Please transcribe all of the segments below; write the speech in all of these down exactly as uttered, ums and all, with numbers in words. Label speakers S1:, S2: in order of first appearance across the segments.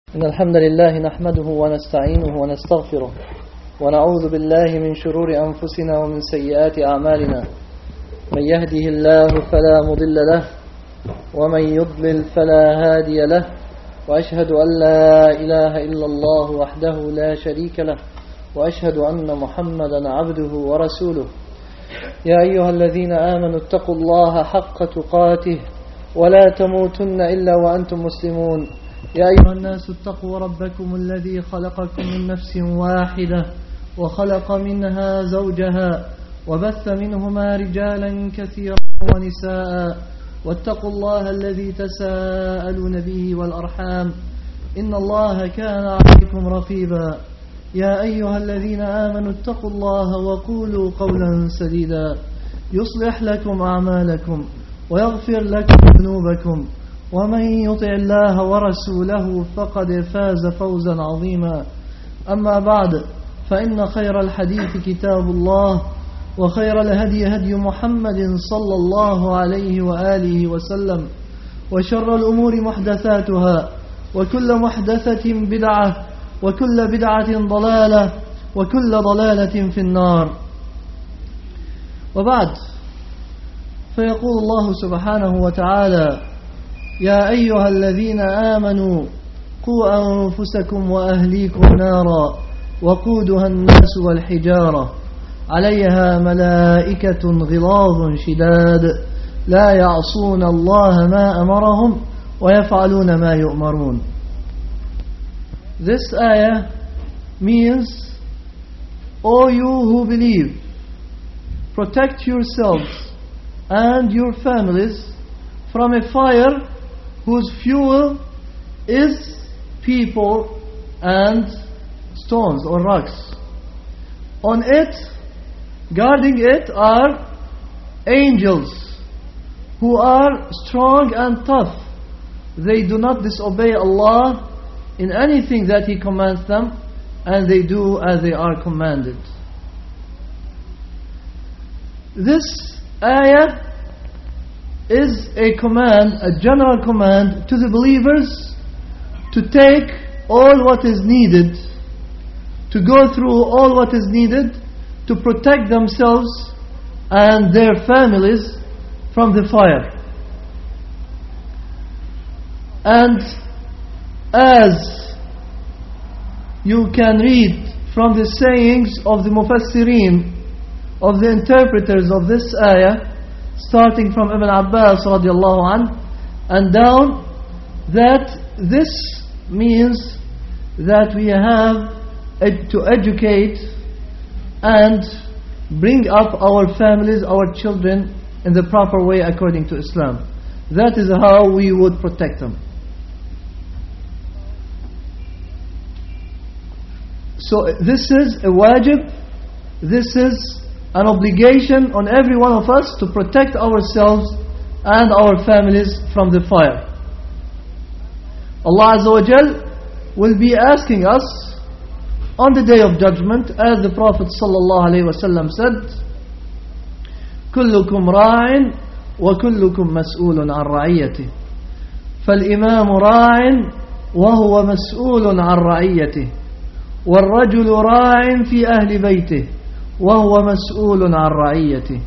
S1: إن الحمد لله نحمده ونستعينه ونستغفره ونعوذ بالله من شرور أنفسنا ومن سيئات أعمالنا. من يهده الله فلا مضل له ومن يضلل فلا هادي له، وأشهد أن لا إله إلا الله وحده لا شريك له، وأشهد أن محمدا عبده ورسوله. يا أيها الذين آمنوا اتقوا الله حق تقاته ولا تموتن إلا وأنتم مسلمون. يا أيها الناس اتقوا ربكم الذي خلقكم من نفس واحدة وخلق منها زوجها وبث منهما رجالا كثيرا ونساء، واتقوا الله الذي تساءلون به والأرحام إن الله كان عليكم رقيبا. يا أيها الذين آمنوا اتقوا الله وقولوا قولا سديدا يصلح لكم أعمالكم ويغفر لكم ذنوبكم، ومن يطع الله ورسوله فقد فاز فوزا عظيما. أما بعد، فإن خير الحديث كتاب الله، وخير الهدي هدي محمد صلى الله عليه وآله وسلم، وشر الأمور محدثاتها، وكل محدثة بدعة، وكل بدعة ضلالة، وكل ضلالة في النار. وبعد، فيقول الله سبحانه وتعالى: يا أيها الذين آمنوا قوا أنفسكم وأهليكم نارا وقودها الناس والحجارة عليها ملائكة غلاظ شداد لا يعصون الله ما أمرهم ويفعلون ما يؤمرون. This ayah means, O you who believe, protect yourselves and your families from a fire whose fuel is people and stones or rocks. On it, guarding it, are angels who are strong and tough. They do not disobey Allah in anything that He commands them, and they do as they are commanded. This ayah is a command, a general command to the believers to take all what is needed, to go through all what is needed to protect themselves and their families from the fire. And as you can read from the sayings of the Mufassirin, of the interpreters of this ayah, starting from Ibn Abbas radiallahu anh and down, that this means that we have ed- to educate and bring up our families, our children in the proper way according to Islam. That is how we would protect them. So this is a wajib, this is an obligation on every one of us to protect ourselves and our families from the fire. Allah Azza wa Jal will be asking us on the day of judgment, as the Prophet sallallahu alaihi wasallam said, كلكم راع وكلكم مسؤول عن رعيته فالإمام راع وهو مسؤول عن رعيته والرجل راع في أهل بيته وهو مسؤول عن رعيته.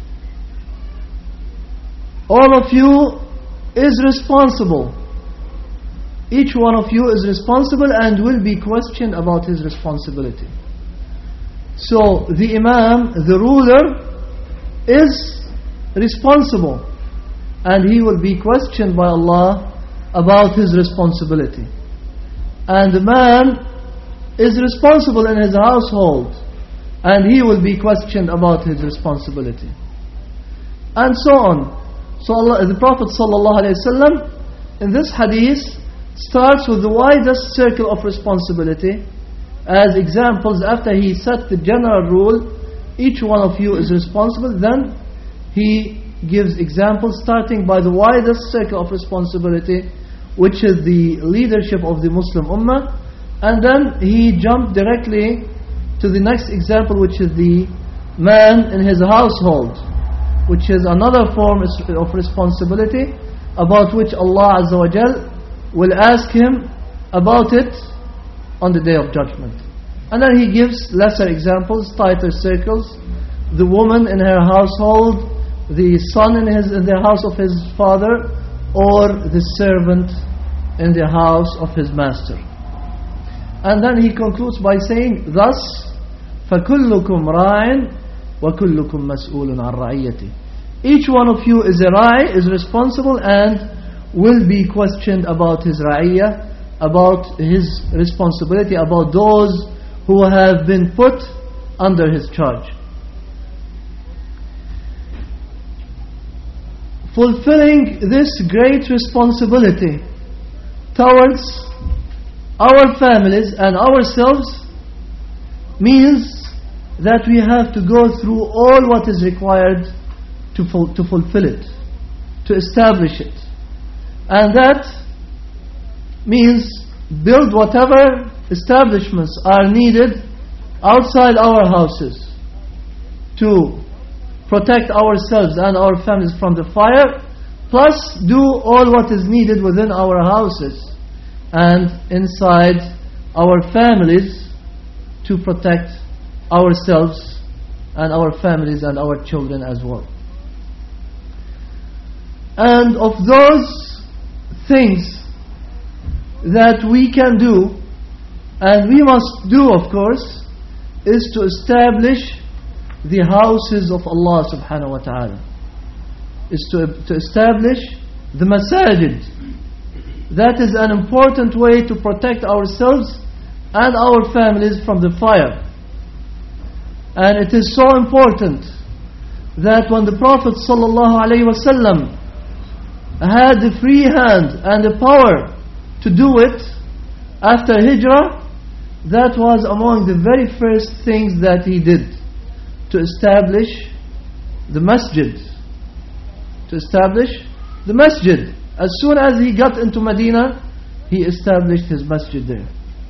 S1: All of you is responsible. Each one of you is responsible and will be questioned about his responsibility. So the Imam, the ruler, is responsible, and he will be questioned by Allah about his responsibility. And the man is responsible in his household, and he will be questioned about his responsibility. And so on. So Allah, the Prophet ﷺ in this hadith starts with the widest circle of responsibility as examples. After he set the general rule, each one of you is responsible, then he gives examples starting by the widest circle of responsibility, which is the leadership of the Muslim Ummah, and then he jumped directly to the next example, which is the man in his household, which is another form of responsibility about which Allah Azza wa Jal will ask him about it on the Day of Judgment. And then he gives lesser examples, tighter circles. The woman in her household, the son in, his, in the house of his father, or the servant in the house of his master. And then he concludes by saying, thus, فَكُلُّكُمْ رَاعٍ وَكُلُّكُمْ مَسْئُولٌ عَنْ رَعِيَّتِهِ. Each one of you is a ra'i, is responsible, and will be questioned about his ra'iyah, about his responsibility, about those who have been put under his charge. Fulfilling this great responsibility towards our families and ourselves means that we have to go through all what is required to, ful- to fulfill it, to establish it. And that means build whatever establishments are needed outside our houses to protect ourselves and our families from the fire, plus do all what is needed within our houses and inside our families to protect ourselves and our families and our children as well. And of those things that we can do, and we must do, of course, is to establish the houses of Allah subhanahu wa ta'ala, is to, to establish the masajid. That is an important way to protect ourselves and our families from the fire. And it is so important that when the Prophet sallallahu alaihi wasallam had the free hand and the power to do it after Hijrah, that was among the very first things that he did, to establish the masjid. To establish the masjid. As soon as he got into Medina, he established his masjid there.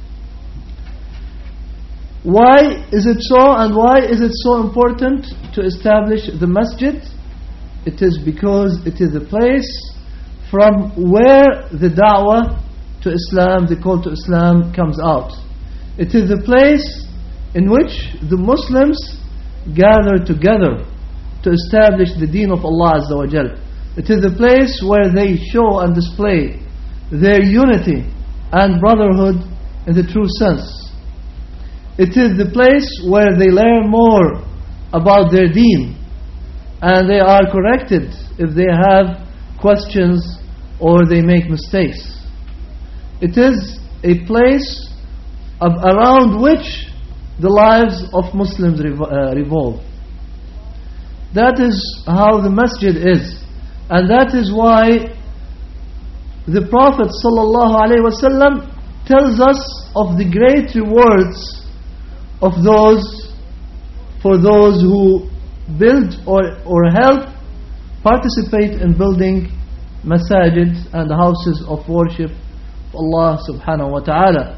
S1: Why is it so, and why is it so important to establish the masjid? It is because it is a place from where the da'wah to Islam, the call to Islam, comes out. It is a place in which the Muslims gather together to establish the deen of Allah Azza wa Jal. It is a place where they show and display their unity and brotherhood in the true sense. It is the place where they learn more about their deen, and they are corrected if they have questions or they make mistakes. It is a place of, around which the lives of Muslims revo- uh, revolve. That is how the masjid is, and that is why the Prophet sallallahu alaihi wasallam tells us of the great rewards of those for those who build or, or help participate in building masajid and houses of worship of Allah subhanahu wa ta'ala.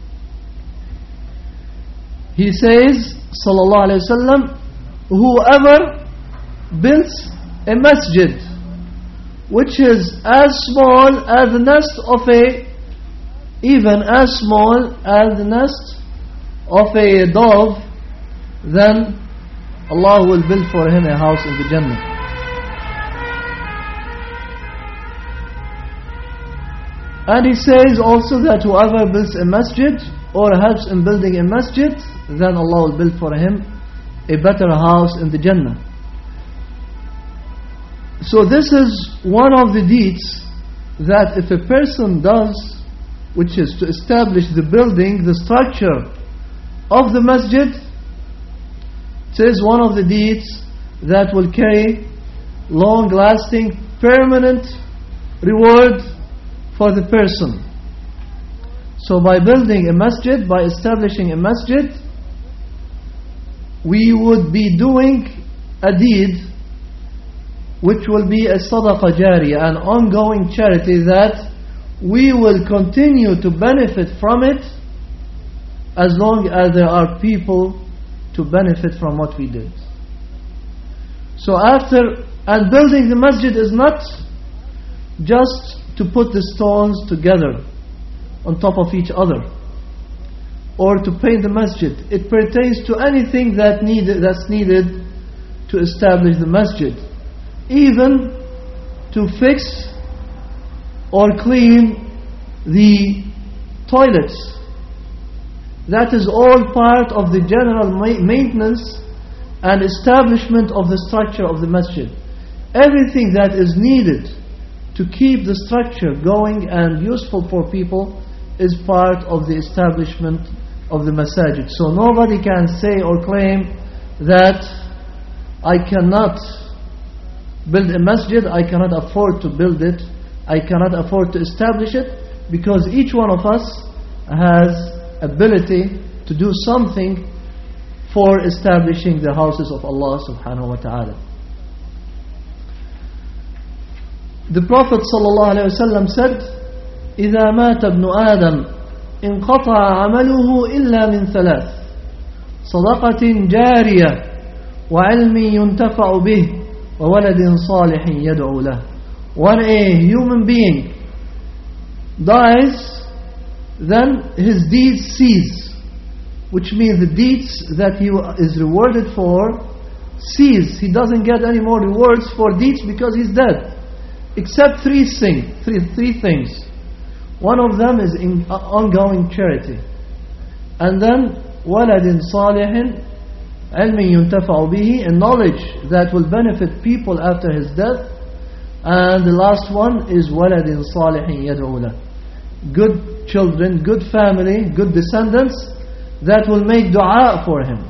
S1: He says, sallallahu alayhi wa sallam, whoever builds a masjid which is as small as the nest of a, even as small as the nest of a dove, then Allah will build for him a house in the Jannah. And he says also that whoever builds a masjid or helps in building a masjid, then Allah will build for him a better house in the Jannah. So this is one of the deeds that if a person does, which is to establish the building, the structure of the masjid, it is one of the deeds that will carry long-lasting, permanent reward for the person. So by building a masjid, by establishing a masjid, we would be doing a deed which will be a sadaqah jariyah, an ongoing charity that we will continue to benefit from it as long as there are people to benefit from what we did. So after, and building the masjid is not just to put the stones together on top of each other, or to paint the masjid. It pertains to anything that needed, that's needed to establish the masjid, even to fix or clean the toilets. That is all part of the general ma- maintenance and establishment of the structure of the masjid. Everything that is needed to keep the structure going and useful for people is part of the establishment of the masajid. So nobody can say or claim that I cannot build a masjid, I cannot afford to build it, I cannot afford to establish it, because each one of us has ability to do something for establishing the houses of Allah subhanahu wa ta'ala. The Prophet sallallahu alayhi wa sallam said, إِذَا مَاتَ ابْنُ آدَمْ انقطع عمله إلا من ثلاث صدقة جارية وعلم ينتفع به وولد صالح يدعو له. When a human being dies, then his deeds cease, which means the deeds that he is rewarded for cease. He doesn't get any more rewards for deeds because he's dead, except three things. Three, three things. One of them is in ongoing charity, and then waladin salihin ilmin yuntafa'u bihi, a knowledge that will benefit people after his death, and the last one is waladin salihin yad'u lahu, good children, good family, good descendants that will make dua for him.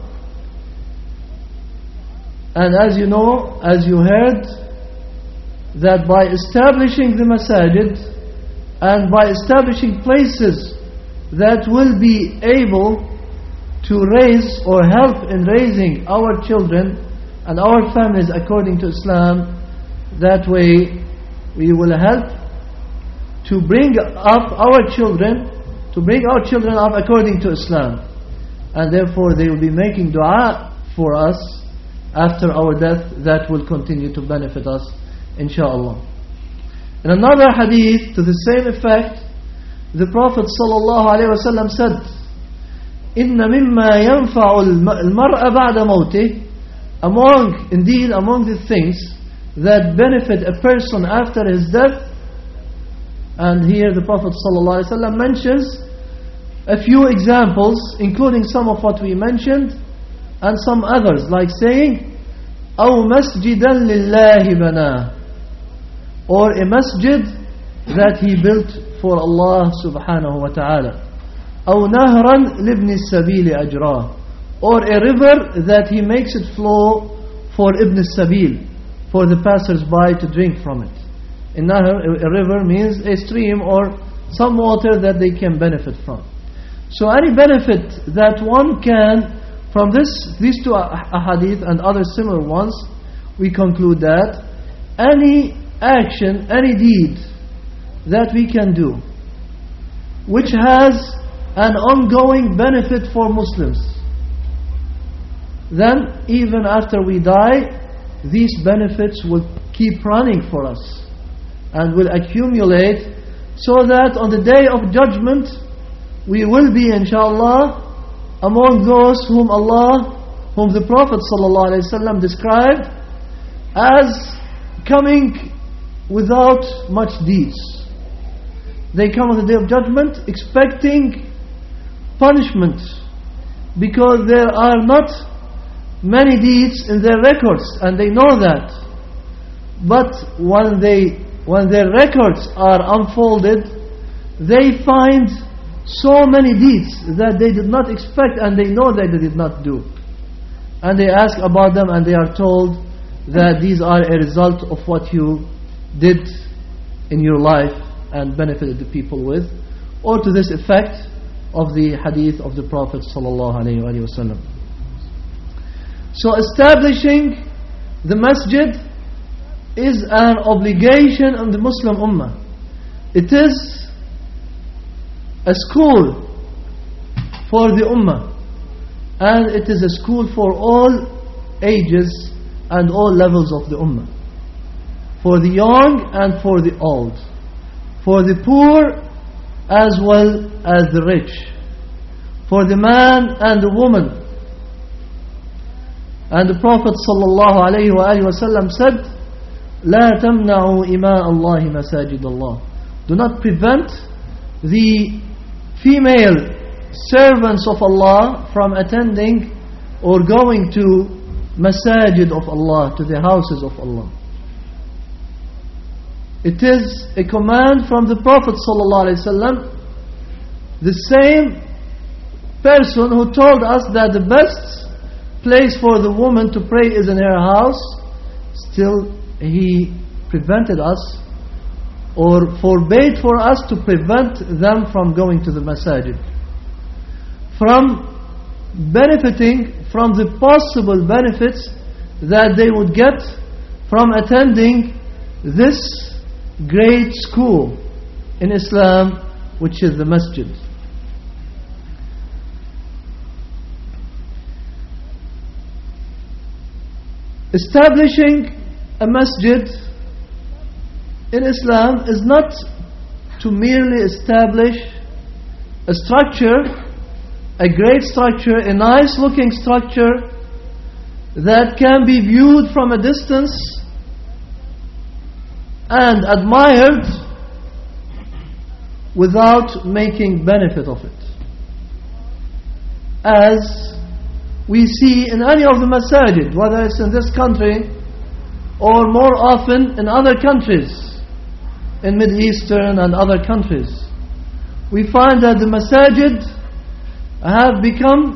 S1: And as you know, as you heard, that by establishing the masajid and by establishing places that will be able to raise or help in raising our children and our families according to Islam, that way we will help to bring up our children, to bring our children up according to Islam. And therefore they will be making dua for us after our death, that will continue to benefit us, inshaAllah. In another hadith to the same effect, the Prophet ﷺ said, إِنَّ مِمَّا يَنْفَعُ الْمَرْءَ بَعْدَ مَوْتِهِ, among, indeed among the things that benefit a person after his death. And here the Prophet ﷺ mentions a few examples, including some of what we mentioned and some others, like saying أَوْ مَسْجِدًا لِلَّهِ بَنَاهُ, or a masjid that he built for Allah subhanahu wa ta'ala. أَوْ نَهْرًا لِبْنِ السَّبِيلِ أَجْرَاهُ, or a river that he makes it flow for Ibn Sabil, for the passers-by to drink from it. A nahr, a river, means a stream or some water that they can benefit from. So any benefit that one can, from this, these two ahadith and other similar ones, we conclude that any action, any deed that we can do which has an ongoing benefit for Muslims, then even after we die, these benefits will keep running for us and will accumulate, so that on the day of judgment we will be, inshallah, among those whom Allah, whom the Prophet ﷺ described as coming without much deeds. They come on the day of judgment expecting punishment because there are not many deeds in their records, and they know that. But when they when their records are unfolded, they find so many deeds that they did not expect, and they know that they did not do. And they ask about them, and they are told that these are a result of what you did in your life and benefited the people with, or to this effect of the hadith of the Prophet sallallahu alaihi wasallam. So establishing the masjid is an obligation on the Muslim Ummah. It is a school for the Ummah, and it is a school for all ages and all levels of the Ummah, for the young and for the old, for the poor as well as the rich, for the man and the woman. And the Prophet sallallahu alayhi wa alihi wasallam said, لا تمنعوا إماء الله مساجد الله. Do not prevent the female servants of Allah from attending or going to masajid of Allah, to the houses of Allah. It is a command from the Prophet ﷺ, the same person who told us that the best place for the woman to pray is in her house. Still, he prevented us or forbade for us to prevent them from going to the masajid, from benefiting from the possible benefits that they would get from attending this great school in Islam, which is the masjid. Establishing a masjid in Islam is not to merely establish a structure, a great structure, a nice looking structure that can be viewed from a distance and admired without making benefit of it. As we see in any of the masajid, whether it's in this country or more often in other countries, in Middle Eastern and other countries, we find that the masajid have become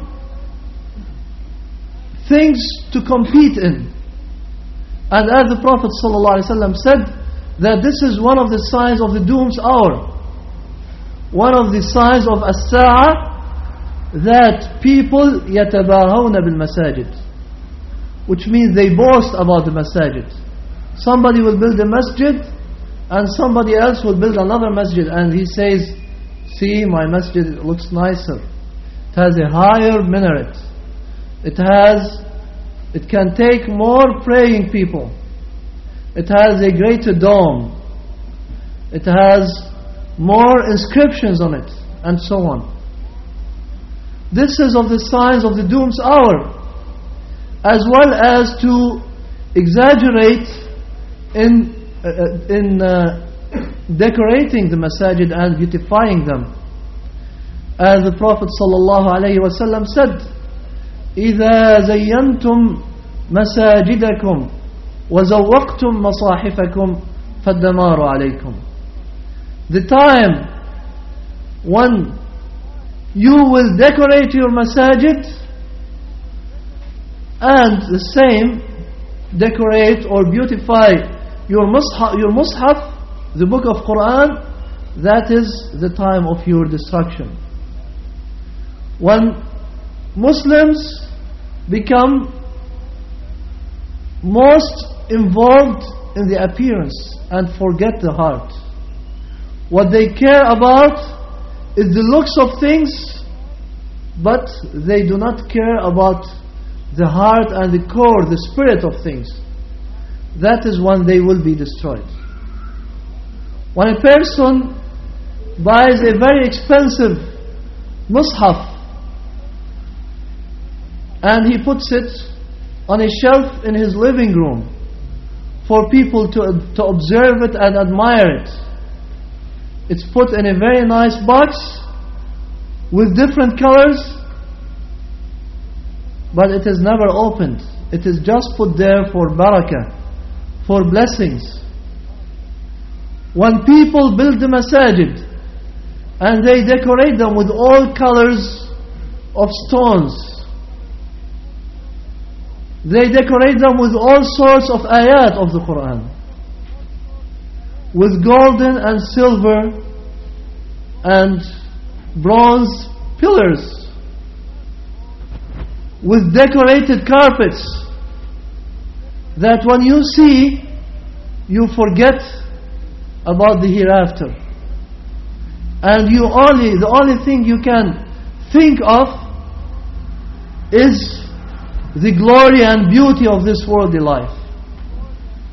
S1: things to compete in. And as the Prophet ﷺ said, that this is one of the signs of the doom's hour, one of the signs of as-sa'ah, that people yatabahawna bil masajid, which means they boast about the masajid. Somebody will build a masjid and somebody else will build another masjid, and he says, see, my masjid looks nicer, it has a higher minaret, it has it can take more praying people, it has a greater dome, it has more inscriptions on it, and so on. This is of the signs of the doom's hour, as well as to exaggerate in uh, in uh, decorating the masajid and beautifying them. As the Prophet sallallahu alaihi wasallam said, إِذَا زَيَّنْتُمْ مَسَاجِدَكُمْ وَزَوَّقْتُمْ مَصَاحِفَكُمْ فَالدَّمَارُ عَلَيْكُمْ. The time when you will decorate your masajid and the same decorate or beautify your mushaf, your mushaf, the book of Quran, that is the time of your destruction. When Muslims become most involved in the appearance and forget the heart, what they care about is the looks of things, but they do not care about the heart and the core, the spirit of things. That is when they will be destroyed. When a person buys a very expensive mushaf and he puts it on a shelf in his living room for people to, to observe it and admire it, it's put in a very nice box with different colors, but it is never opened. It is just put there for barakah, for blessings. When people build the masajid and they decorate them with all colors of stones, they decorate them with all sorts of ayat of the Quran, with golden and silver and bronze pillars, with decorated carpets, that when you see, you forget about the hereafter, and you only the only thing you can think of is the glory and beauty of this worldly life.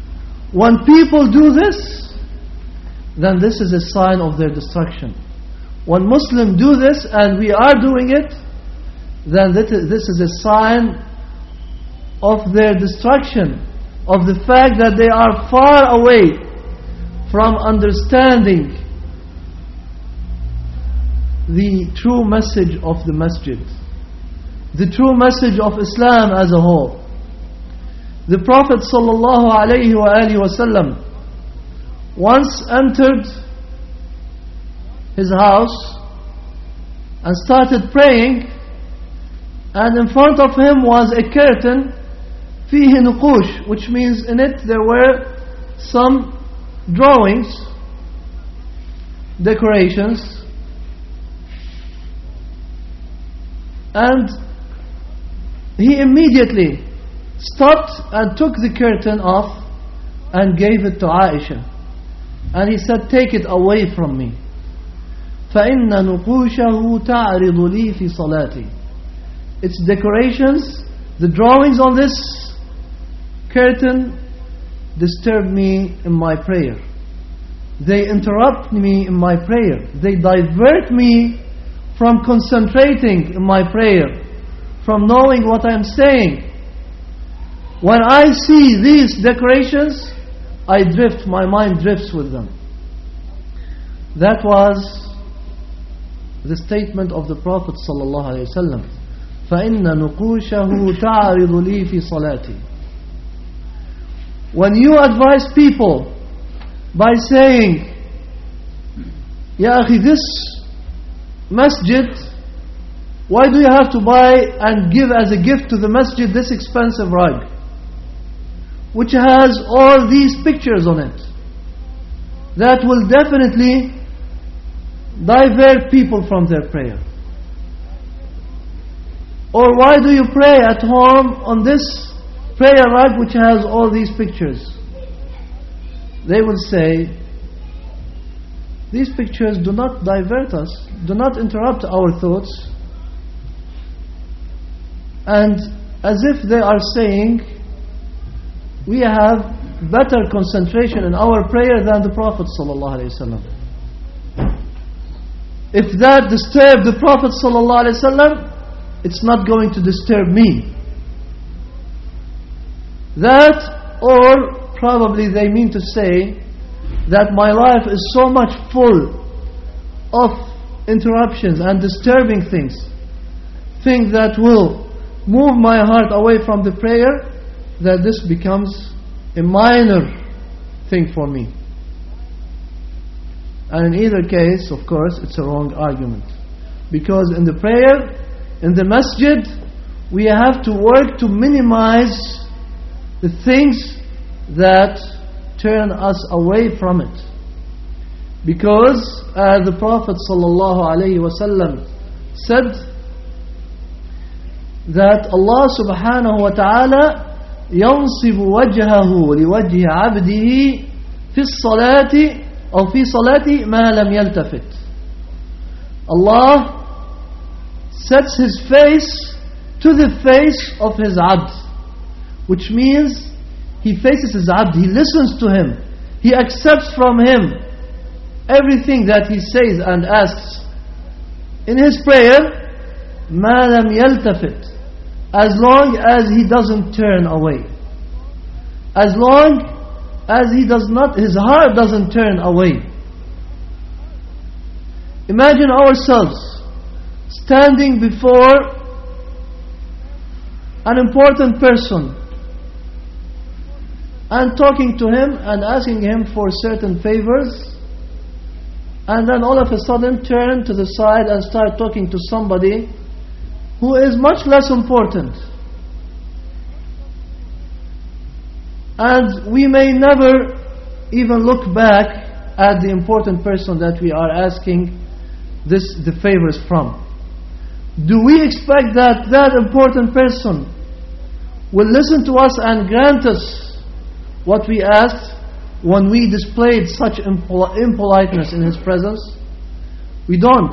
S1: When people do this, then this is a sign of their destruction. When Muslims do this, and we are doing it, then this is a sign of their destruction, of the fact that they are far away from understanding the true message of the masjid, the true message of Islam as a whole. The Prophet sallallahu alaihi wasallam once entered his house and started praying, and in front of him was a curtain فيه نقوش, which means in it there were some drawings, decorations, and he immediately stopped and took the curtain off and gave it to Aisha, and he said, take it away from me. فإن نقوشه تعرض لي في صلاتي. Its decorations, the drawings on this curtain disturb me in my prayer. They interrupt me in my prayer. They divert me from concentrating in my prayer, from knowing what I'm saying. When I see these decorations, I drift, my mind drifts with them. That was the statement of the Prophet sallallahu alaihi wasallam. فَإِنَّ نُقُوشَهُ تَعْرِضُ لِي فِي صَلَاتِي. When you advise people by saying, Ya akhi, this masjid, why do you have to buy and give as a gift to the masjid this expensive rug, which has all these pictures on it, that will definitely divert people from their prayer? Or why do you pray at home on this prayer rug which has all these pictures? They will say, these pictures do not divert us, do not interrupt our thoughts. And as if they are saying, we have better concentration in our prayer than the Prophet sallallahu alaihi wasallam. If that disturbed the Prophet sallallahu alaihi wasallam, it's not going to disturb me. That, or probably they mean to say that my life is so much full of interruptions and disturbing things, things that will move my heart away from the prayer, that this becomes a minor thing for me. And in either case, of course, it's a wrong argument. Because in the prayer, in the masjid, we have to work to minimize the things that turn us away from it. Because as the Prophet sallallahu alaihi wasallam said, that Allah subhanahu wa ta'ala ينصب وجهه لوجه عبده في الصلاة أو في صلاة ما لم يلتفت. Allah sets His face to the face of His abd, which means He faces His abd, He listens to him, He accepts from him everything that he says and asks. In his prayer, ما لم يلتفت, as long as he doesn't turn away, as long as he does not, his heart doesn't turn away. Imagine ourselves standing before an important person and talking to him and asking him for certain favors, and then all of a sudden turn to the side and start talking to somebody who is much less important. And we may never even look back at the important person that we are asking this the favors from. Do we expect that that important person will listen to us and grant us what we asked when we displayed such impol- impoliteness in His presence? We don't.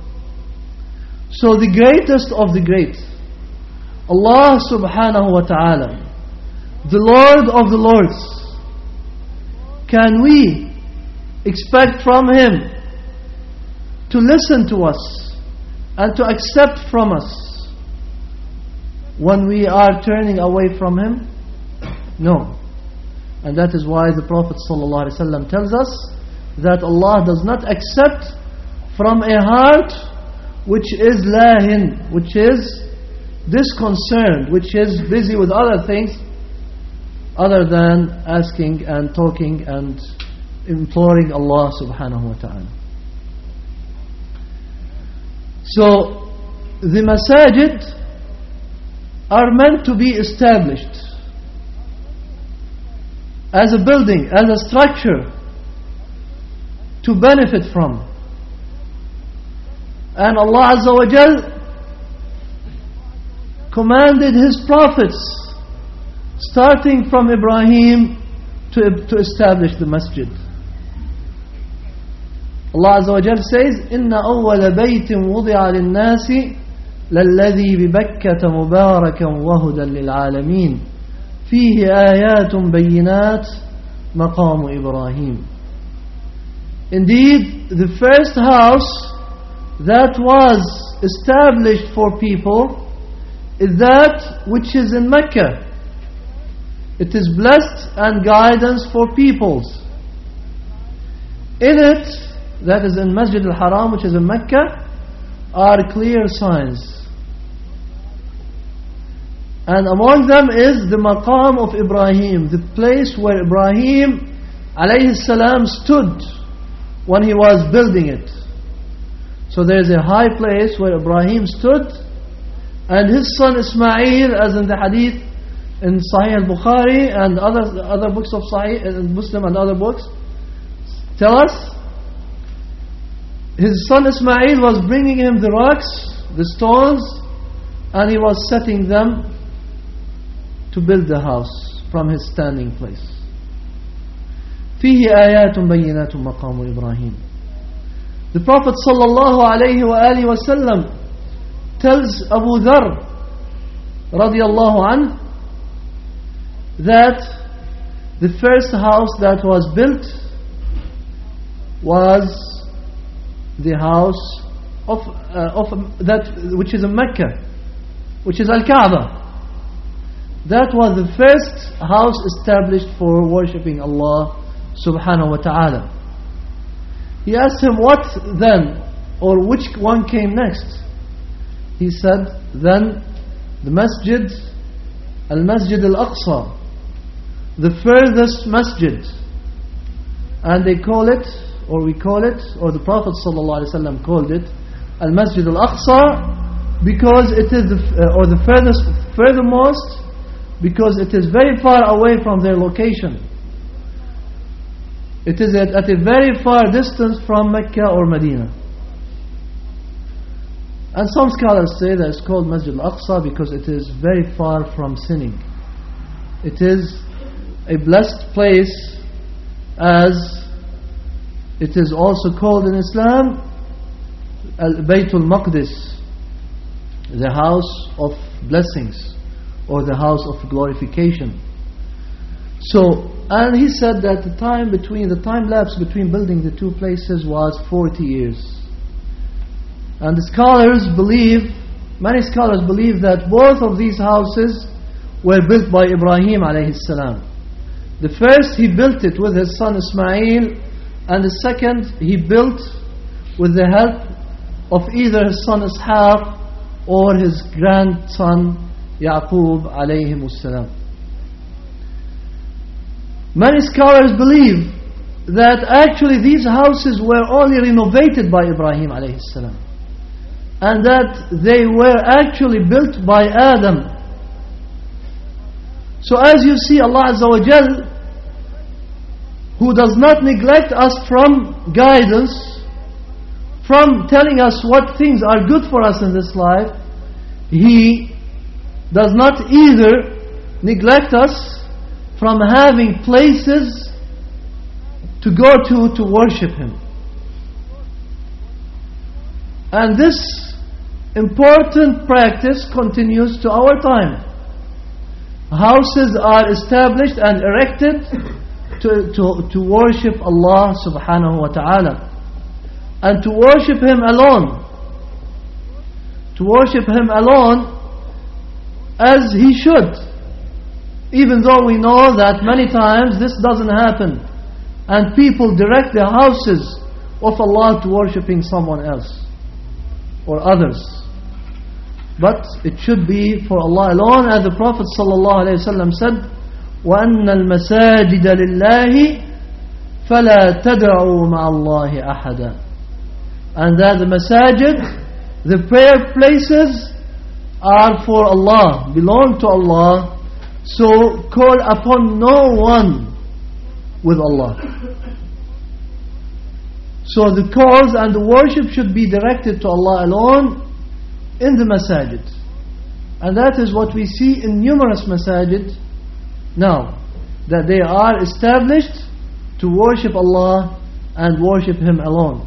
S1: So the greatest of the great, Allah subhanahu wa ta'ala, the Lord of the Lords, can we expect from Him to listen to us and to accept from us when we are turning away from Him? No. And that is why the Prophet ﷺ tells us that Allah does not accept from a heart which is lahin, which is disconcerted, which is busy with other things other than asking and talking and imploring Allah subhanahu wa ta'ala. So the masajid are meant to be established as a building, as a structure to benefit from. And Allah Azza wa Jal commanded His prophets, starting from Ibrahim, to, to establish the masjid. Allah Azza wa Jal says, إِنَّ أَوَّلَ بَيْتٍ وُضِعَ لِلنَّاسِ لَلَّذِي بِبَكَّةَ مُبَارَكًا وَهُدًى لِلْعَالَمِينَ فِيهِ آيَاتٌ بَيِّنَاتٌ مَقَامُ إِبْرَاهِيمَ. Indeed, the first house that was established for people is that which is in Mecca. It is blessed and guidance for peoples. In it, that is in Masjid al-Haram, which is in Mecca, are clear signs. And among them is the maqam of Ibrahim, the place where Ibrahim alayhi salam stood when he was building it. So there is a high place where Ibrahim stood, and his son Ismail, as in the hadith in Sahih al-Bukhari and other other books of Sahih and Muslim and other books, tell us his son Ismail was bringing him the rocks, the stones, and he was setting them to build the house from his standing place. فيه آيات بينات مقام إبراهيم. The Prophet sallallahu alayhi wa alihi wa sallam tells Abu Dharr radiyallahu anh that the first house that was built was the house of uh, of that which is in Mecca, which is Al-Kaaba. That was the first house established for worshipping Allah subhanahu wa ta'ala. He asked him, what then, or which one came next? He said, then the masjid, al-Masjid al-Aqsa, the furthest masjid. And they call it, or we call it, or the Prophet ﷺ called it, al-Masjid al-Aqsa, because it is, the, uh, or the furthest, furthermost, because it is very far away from their location. It is at, at a very far distance from Mecca or Medina. And some scholars say that it's called Masjid al-Aqsa because it is very far from sinning. It is a blessed place, as it is also called in Islam Al-Baytul Maqdis, the house of blessings, or the house of glorification. So, and he said that the time between the time lapse between building the two places was forty years. And the scholars believe, many scholars believe that both of these houses were built by Ibrahim alayhi salam. The first he built it with his son Ismail, and the second he built with the help of either his son Ishaq or his grandson Yaqub alayhi salam. Many scholars believe that actually these houses were only renovated by Ibrahim alayhi salam, and that they were actually built by Adam. So as you see, Allah Azza wa Jal, who does not neglect us from guidance, from telling us what things are good for us in this life, He does not either neglect us from having places to go to to worship Him. And this important practice continues to our time. Houses are established and erected to, to, to worship Allah subhanahu wa ta'ala. and to worship Him alone. To worship Him alone as He should. Even though we know that many times this doesn't happen, and people direct their houses of Allah to worshipping someone else or others. But it should be for Allah alone, as the Prophet ﷺ said, وَأَنَّ الْمَسَاجِدَ لِلَّهِ فَلَا تَدْعُوا مَعَ اللَّهِ أَحَدًا. And that the masajid, the prayer places, are for Allah, belong to Allah, so call upon no one with Allah. So the calls and the worship should be directed to Allah alone in the masajid. And that is what we see in numerous masajid now, that they are established to worship Allah and worship Him alone.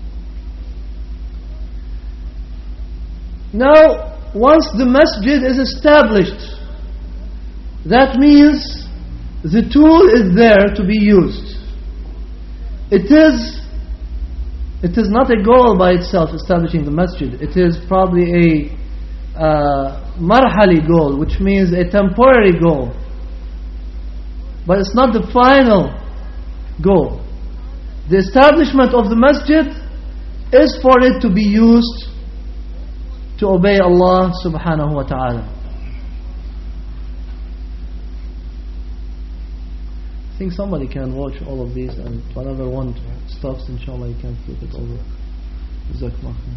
S1: Now, once the masjid is established, that means the tool is there to be used. It is It is not a goal by itself, establishing the masjid. It is probably a uh, marhali goal, which means a temporary goal. But it's not the final goal. The establishment of the masjid is for it to be used to obey Allah subhanahu wa ta'ala. I think somebody can watch all of these, and whenever one stops, inshallah, you can flip it over. Jazakumullah khair.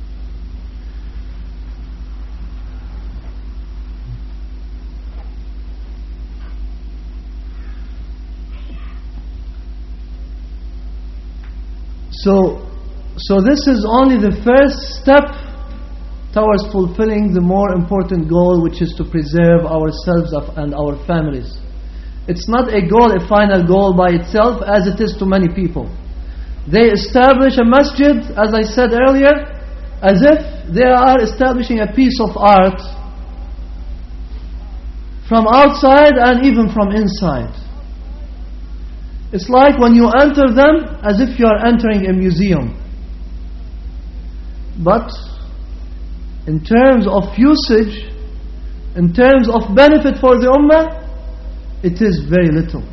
S1: So, so this is only the first step towards fulfilling the more important goal, which is to preserve ourselves and our families. It's not a goal, a final goal by itself, as it is to many people. They establish a masjid, as I said earlier, as if they are establishing a piece of art from outside and even from inside. It's like when you enter them, as if you are entering a museum. But in terms of usage, in terms of benefit for the ummah, it is very little.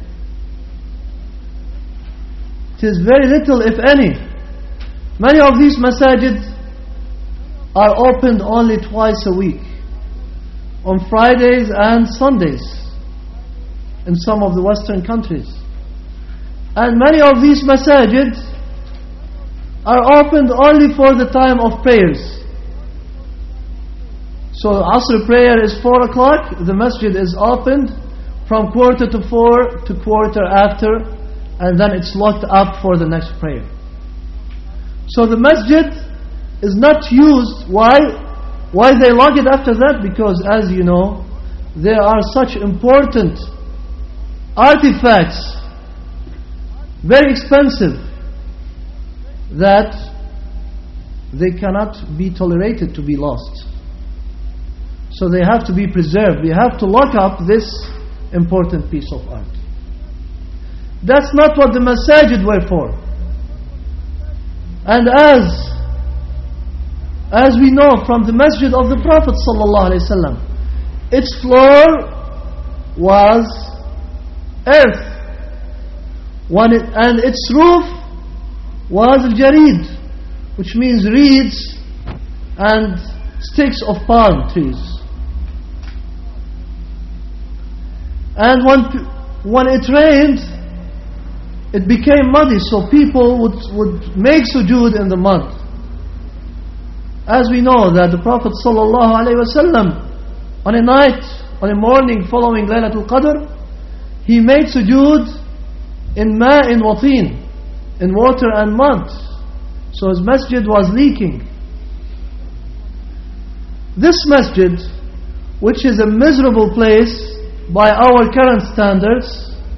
S1: It is very little, if any. Many of these masajid are opened only twice a week, on Fridays and Sundays, in some of the Western countries. And many of these masajid are opened only for the time of prayers. So Asr prayer is four o'clock, the masjid is opened from quarter to four to quarter after, and then it's locked up for the next prayer. So the masjid is not used. Why? Why they lock it after that? Because, as you know, there are such important artifacts, very expensive, that they cannot be tolerated to be lost. So they have to be preserved. We have to lock up this important piece of art. That's not what the masajid were for. And as as we know from the masjid of the Prophet sallallahu alaihi wasallam, its floor was earth, One it, and its roof was al-jarid, which means reeds and sticks of palm trees. And when, when it rained, it became muddy, so people would, would make sujood in the mud. As we know that the Prophet ﷺ, on a night, on a morning following Laylatul Qadr, he made sujood in ma'in wa teen, in water and mud. So his masjid was leaking. This masjid, which is a miserable place by our current standards,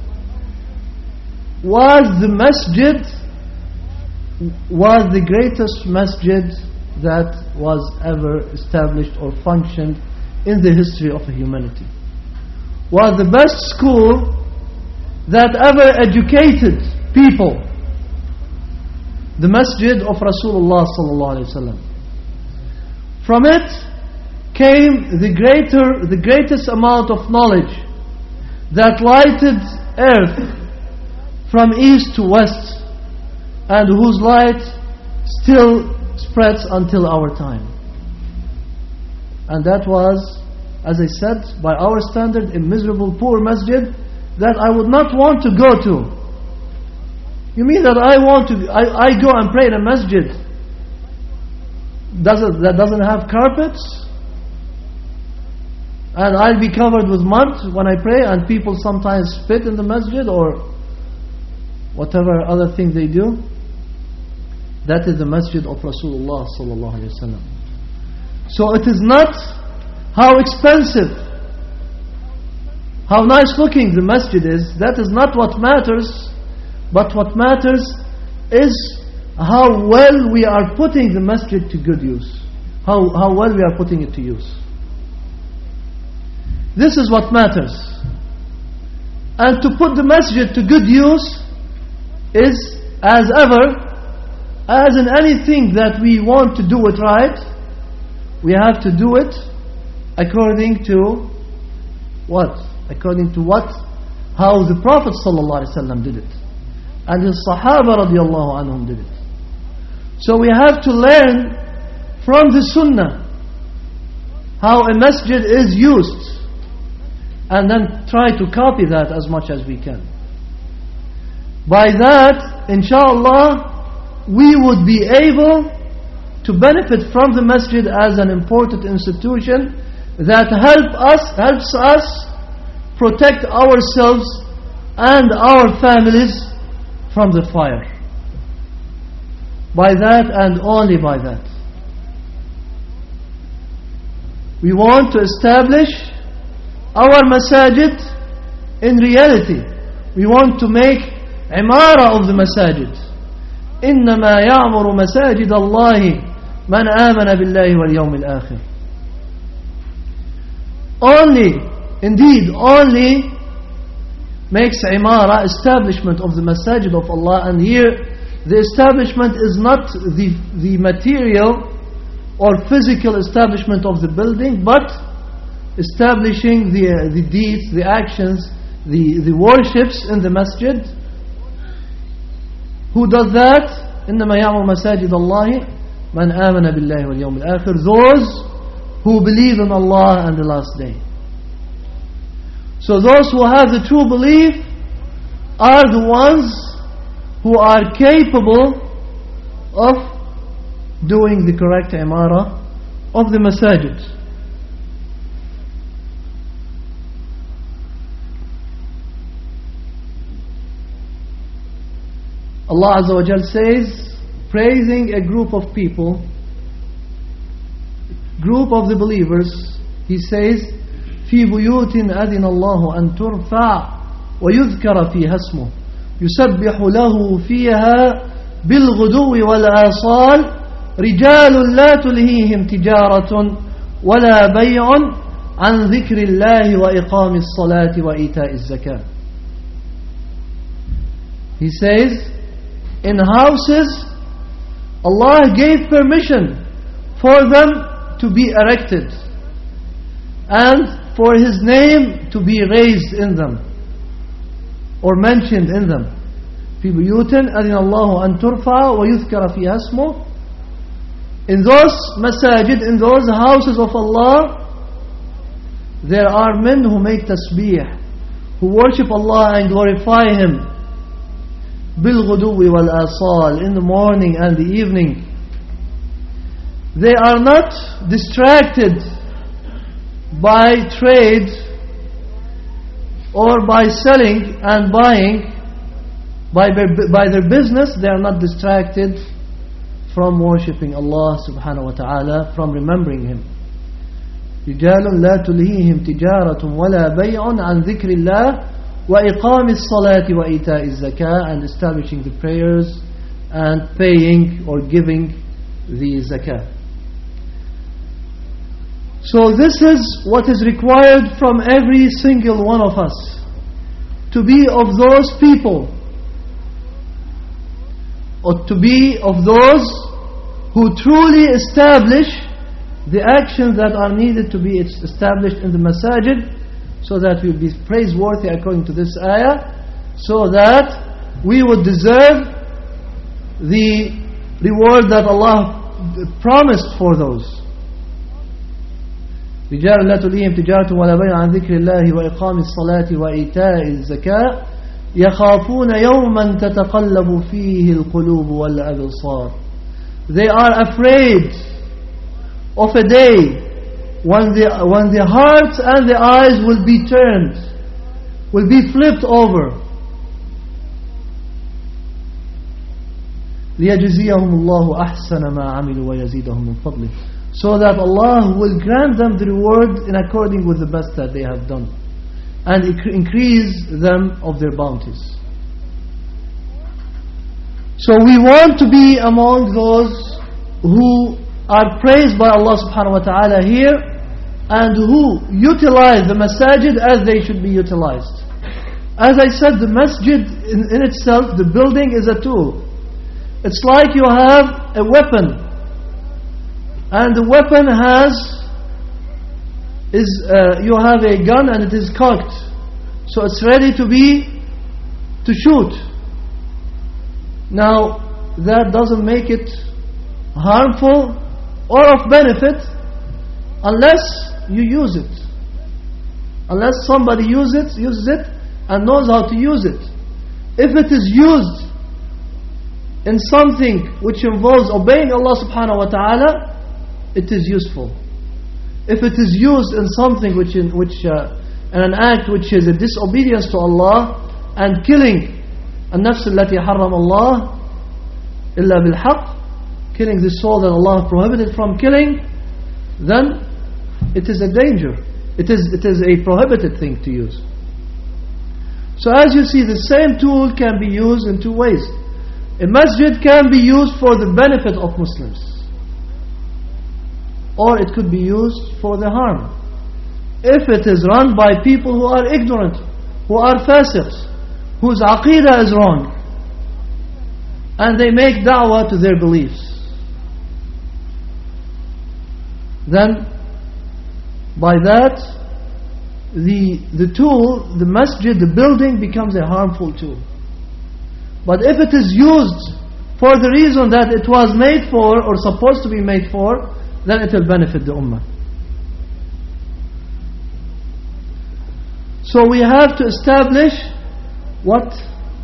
S1: was the masjid, was the greatest masjid that was ever established or functioned in the history of humanity. Was the best school that ever educated people. the masjid of Rasulullah sallallahu alaihi wasallam. From it came the greater, the greatest amount of knowledge that lighted earth from east to west, and whose light still spreads until our time. And that was, as I said, by our standard, a miserable, poor masjid that I would not want to go to. You mean that I want to, I, I go and pray in a masjid does it, that doesn't have carpets, and I'll be covered with mud when I pray, and people sometimes spit in the masjid or whatever other thing they do? That is the masjid of Rasulullah sallallahu alaihi wasallam. So it is not how expensive, how nice looking the masjid is. That is not what matters. But what matters is how well we are putting the masjid to good use. How, how well we are putting it to use. This is what matters. And to put the masjid to good use is, as ever, as in anything that we want to do it right, we have to do it according to what? According to what? How the Prophet ﷺ did it. And his Sahaba radiallahu anhum did it. So we have to learn from the Sunnah how a masjid is used, and then try to copy that as much as we can. By that, inshallah, we would be able to benefit from the masjid as an important institution that help us, helps us protect ourselves and our families from the fire. By that and only by that. We want to establish our masajid in reality. We want to make imara of the masajid. إنما يعمر مساجد الله من آمن بالله واليوم الآخر. Only, indeed, only makes imara, establishment of the masajid of Allah. And here the establishment is not the, the material or physical establishment of the building, but establishing the, the deeds, the actions, the, the worships in the masjid. Who does that? إنما يعمر مساجد الله من آمن بالله واليوم الآخر. Those who believe in Allah and the last day. So those who have the true belief are the ones who are capable of doing the correct imara of the masajid. Allah Azza wa Jal says, praising a group of people, group of the believers, He says, في بيوت أذن الله أن ترفع ويذكر فيها اسمه يسبح له فيها بالغدو والآصال رجال لا تلهيهم تجارة ولا بيع عن ذكر الله وإقام الصلاة وإيتاء الزكاة. He says, in houses Allah gave permission for them to be erected and for His name to be raised in them or mentioned in them. في بيوت أذن الله أن ترفع ويذكر فيها اسمه. In those masajid, in those houses of Allah, there are men who make tasbih, who worship Allah and glorify Him. بالغدو والآصال, in the morning and the evening. They are not distracted by trade or by selling and buying. By their, by their business, they are not distracted from worshipping Allah subhanahu wa ta'ala, from remembering Him. رجال لا تلهيهم تجارة ولا بيع عن ذكر الله وإقام الصلاة وإيتاء الزكاة, and establishing the prayers and paying or giving the zakah. So this is what is required from every single one of us, to be of those people
S2: or to be of those who truly establish the actions that are needed to be established in the masajid, so that we will be praiseworthy according to this ayah, so that we would deserve the reward that Allah promised for those. رجال لا تلهيهم تجارة ولا بيع عن ذكر الله وإقام الصلاة وإيتاء الزكاة يخافون يوما تتقلب فيه القلوب والأبصار. They are afraid of a day when the, when the hearts and the eyes will be turned, will be flipped over. ليجزيهم الله أحسن ما عملوا ويزيدهم من فضله, so that Allah will grant them the reward in according with the best that they have done, and increase them of their bounties. So we want to be among those who are praised by Allah subhanahu wa ta'ala here, and who utilize the masajid as they should be utilized. As I said, the masjid in, in itself, the building, is a tool. It's like you have a weapon, and the weapon has is uh, you have a gun and it is cocked, so it's ready to be to shoot. Now that doesn't make it harmful or of benefit unless you use it, unless somebody use it, uses it and knows how to use it. If it is used in something which involves obeying Allah subhanahu wa ta'ala, it is useful. If it is used in something which in which uh, in an act which is a disobedience to Allah and killing النفس التي حرم الله إلا بالحق, killing the soul that Allah prohibited from killing, then it is a danger. It is it is a prohibited thing to use. So as you see, the same tool can be used in two ways. A masjid can be used for the benefit of Muslims, or it could be used for the harm. If it is run by people who are ignorant, who are fasiqs, whose aqidah is wrong, and they make da'wah to their beliefs, then by that the the tool, the masjid, the building, becomes a harmful tool. But if it is used for the reason that it was made for or supposed to be made for, then it will benefit the ummah. So we have to establish what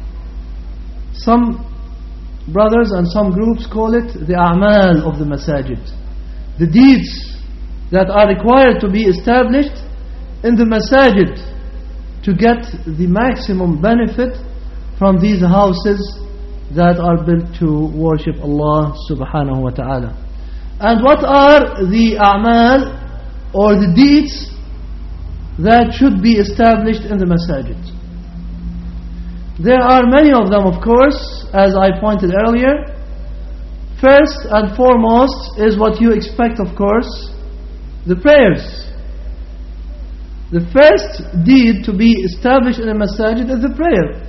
S2: some brothers and some groups call it the a'mal of the masajid, the deeds that are required to be established in the masajid to get the maximum benefit from these houses that are built to worship Allah subhanahu wa ta'ala. And what are the a'mal or the deeds that should be established in the masajid? There are many of them, of course, as I pointed earlier. First and foremost is what you expect, of course, the prayers. The first deed to be established in a masajid is the prayer.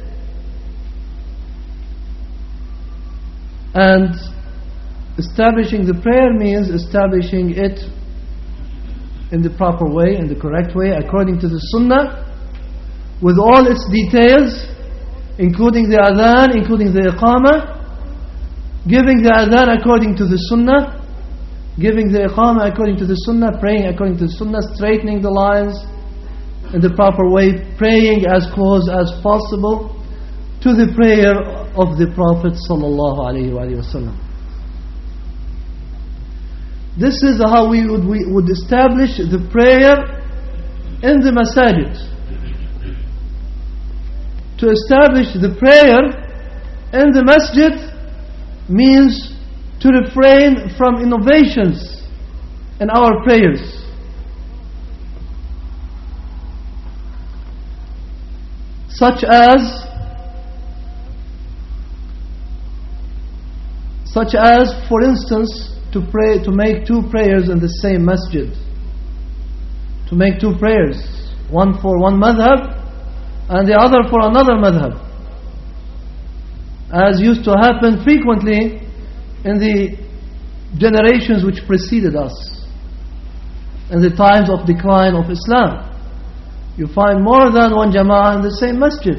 S2: And establishing the prayer means establishing it in the proper way, in the correct way, according to the sunnah, with all its details, including the adhan, including the iqamah, giving the adhan according to the sunnah, giving the iqamah according to the sunnah, praying according to the sunnah, straightening the lines in the proper way, praying as close as possible to the prayer of the Prophet sallallahu alaihi wasallam. This is how we would, we would establish the prayer in the masajid. To establish the prayer in the masjid means to refrain from innovations in our prayers. Such as Such as, for instance, to pray, to make two prayers in the same masjid. To make two prayers, one for one madhab and the other for another madhab. as used to happen frequently in the generations which preceded us, in the times of decline of Islam. You find more than one jama'ah in the same masjid.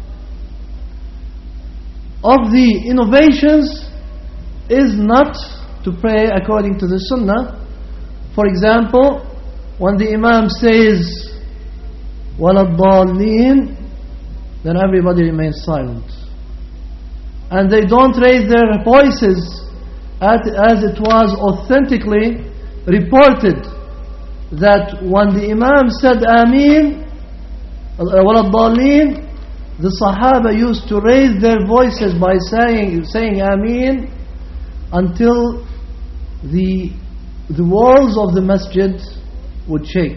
S2: Of the innovations is not to pray according to the sunnah. For example, when the imam says وَلَا الضَّالِّينَ, then everybody remains silent. And they don't raise their voices as it was authentically reported, that when the imam said Ameen, وَلَا الضَّالِّينَ, the Sahaba used to raise their voices by saying, saying Ameen until the, the walls of the masjid would shake.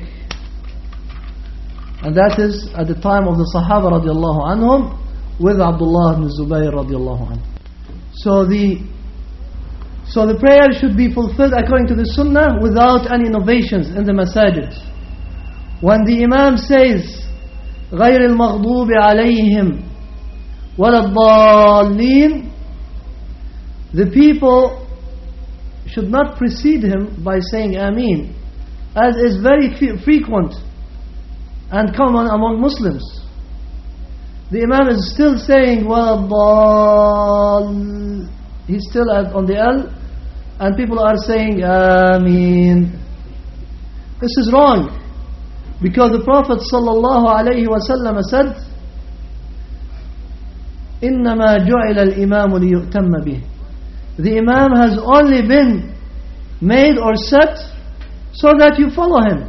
S2: And that is at the time of the Sahaba radiallahu anhum with Abdullah ibn Zubayr radiallahu anhu. So the, so the prayer should be fulfilled according to the sunnah without any innovations in the masajid. When the imam says غير المغضوب عليهم ولا الضالين, the people should not precede him by saying Ameen, as is very frequent and common among Muslims. The imam is still saying ولا الضال, he's still at, on the L, and people are saying Ameen. This is wrong, because the Prophet sallallahu alayhi wa sallam said إِنَّمَا جُعِلَ الْإِمَامُ لِيُؤْتَمَّ بِهِ. The imam has only been made or set so that you follow him.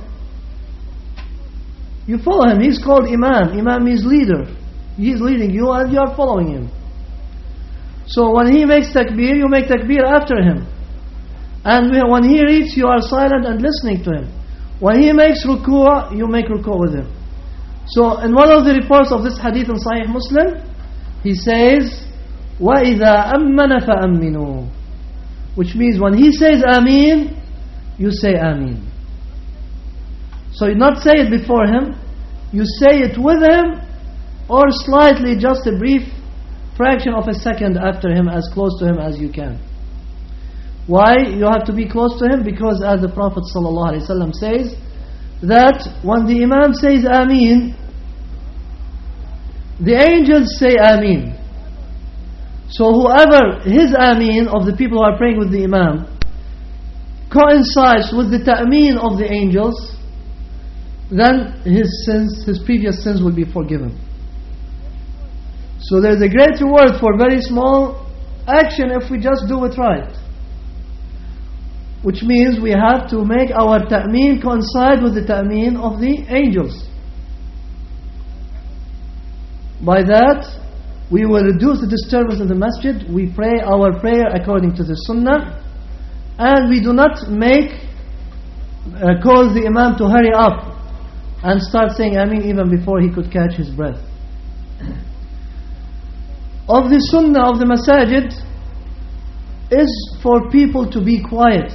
S2: You follow him. He's called imam. Imam means leader. He's leading you and you are following him. So when he makes takbir, you make takbir after him. And when he reads, you are silent and listening to him. When he makes ruku', you make ruku' with him. So in one of the reports of this hadith in Sahih Muslim, he says وَإِذَا أَمَّنَ فَأَمِّنُوا, which means when he says Ameen, you say Ameen. So you not say it before him, you say it with him, or slightly, just a brief fraction of a second after him, as close to him as you can. Why you have to be close to him? Because as the Prophet ﷺ says, that when the imam says Ameen, the angels say Ameen. So whoever his Ameen of the people who are praying with the imam coincides with the ta'meen of the angels, then his sins, his previous sins will be forgiven. So there's a great reward for very small action if we just do it right. Which means we have to make our ta'meen coincide with the ta'meen of the angels. By that, we will reduce the disturbance in the masjid. We pray our prayer according to the sunnah, and we do not make uh, cause the imam to hurry up and start saying Ameen even before he could catch his breath. Of the sunnah of the masajid is for people to be quiet.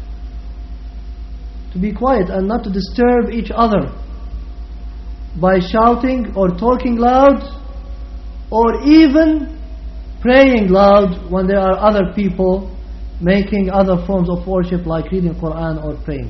S2: To be quiet and not to disturb each other by shouting or talking loud, or even praying loud when there are other people making other forms of worship like reading Quran or praying.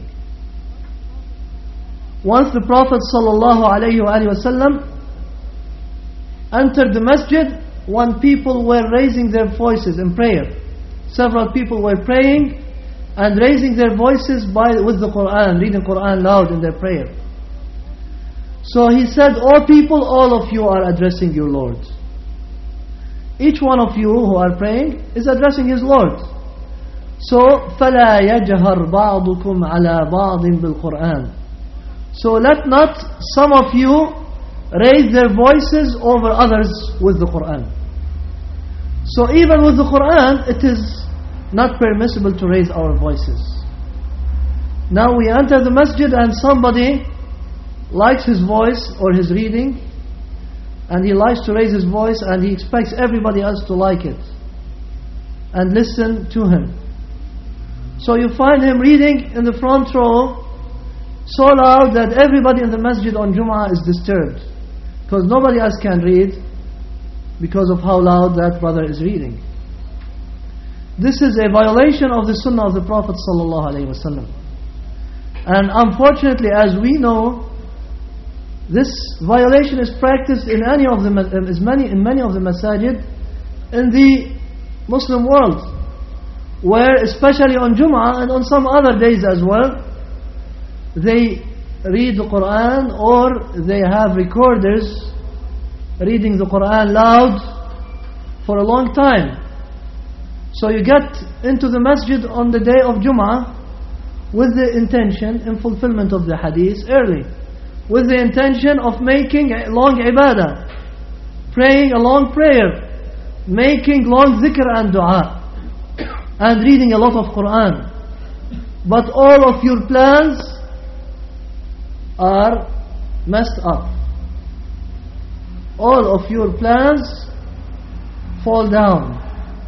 S2: Once the Prophet ﷺ entered the masjid when people were raising their voices in prayer. Several people were praying and raising their voices by with the Quran, reading Quran loud in their prayer. So he said, "O people, all of you are addressing your Lord. Each one of you who are praying is addressing his Lord. So فَلَا يَجْهَرْ بَعْضُكُمْ عَلَى بَعْضٍ بِالْقُرْآنِ. So let not some of you raise their voices over others with the Quran." So even with the Quran, it is not permissible to raise our voices. Now we enter the masjid and somebody likes his voice or his reading, and he likes to raise his voice, and he expects everybody else to like it and listen to him. So you find him reading in the front row so loud that everybody in the masjid on Jum'ah is disturbed, because nobody else can read because of how loud that brother is reading. This is a violation of the sunnah of the Prophet sallallahu alaihi wasallam. And unfortunately, as we know, this violation is practiced in any of the is many in many of the masajid in the Muslim world, where especially on Jum'ah and on some other days as well, they read the Quran, or they have recorders reading the Quran loud for a long time. So you get into the masjid on the day of Jum'ah with the intention, in fulfillment of the hadith, early, with the intention of making a long ibadah, praying a long prayer, making long zikr and dua, and reading a lot of Quran. But all of your plans are messed up. All of your plans fall down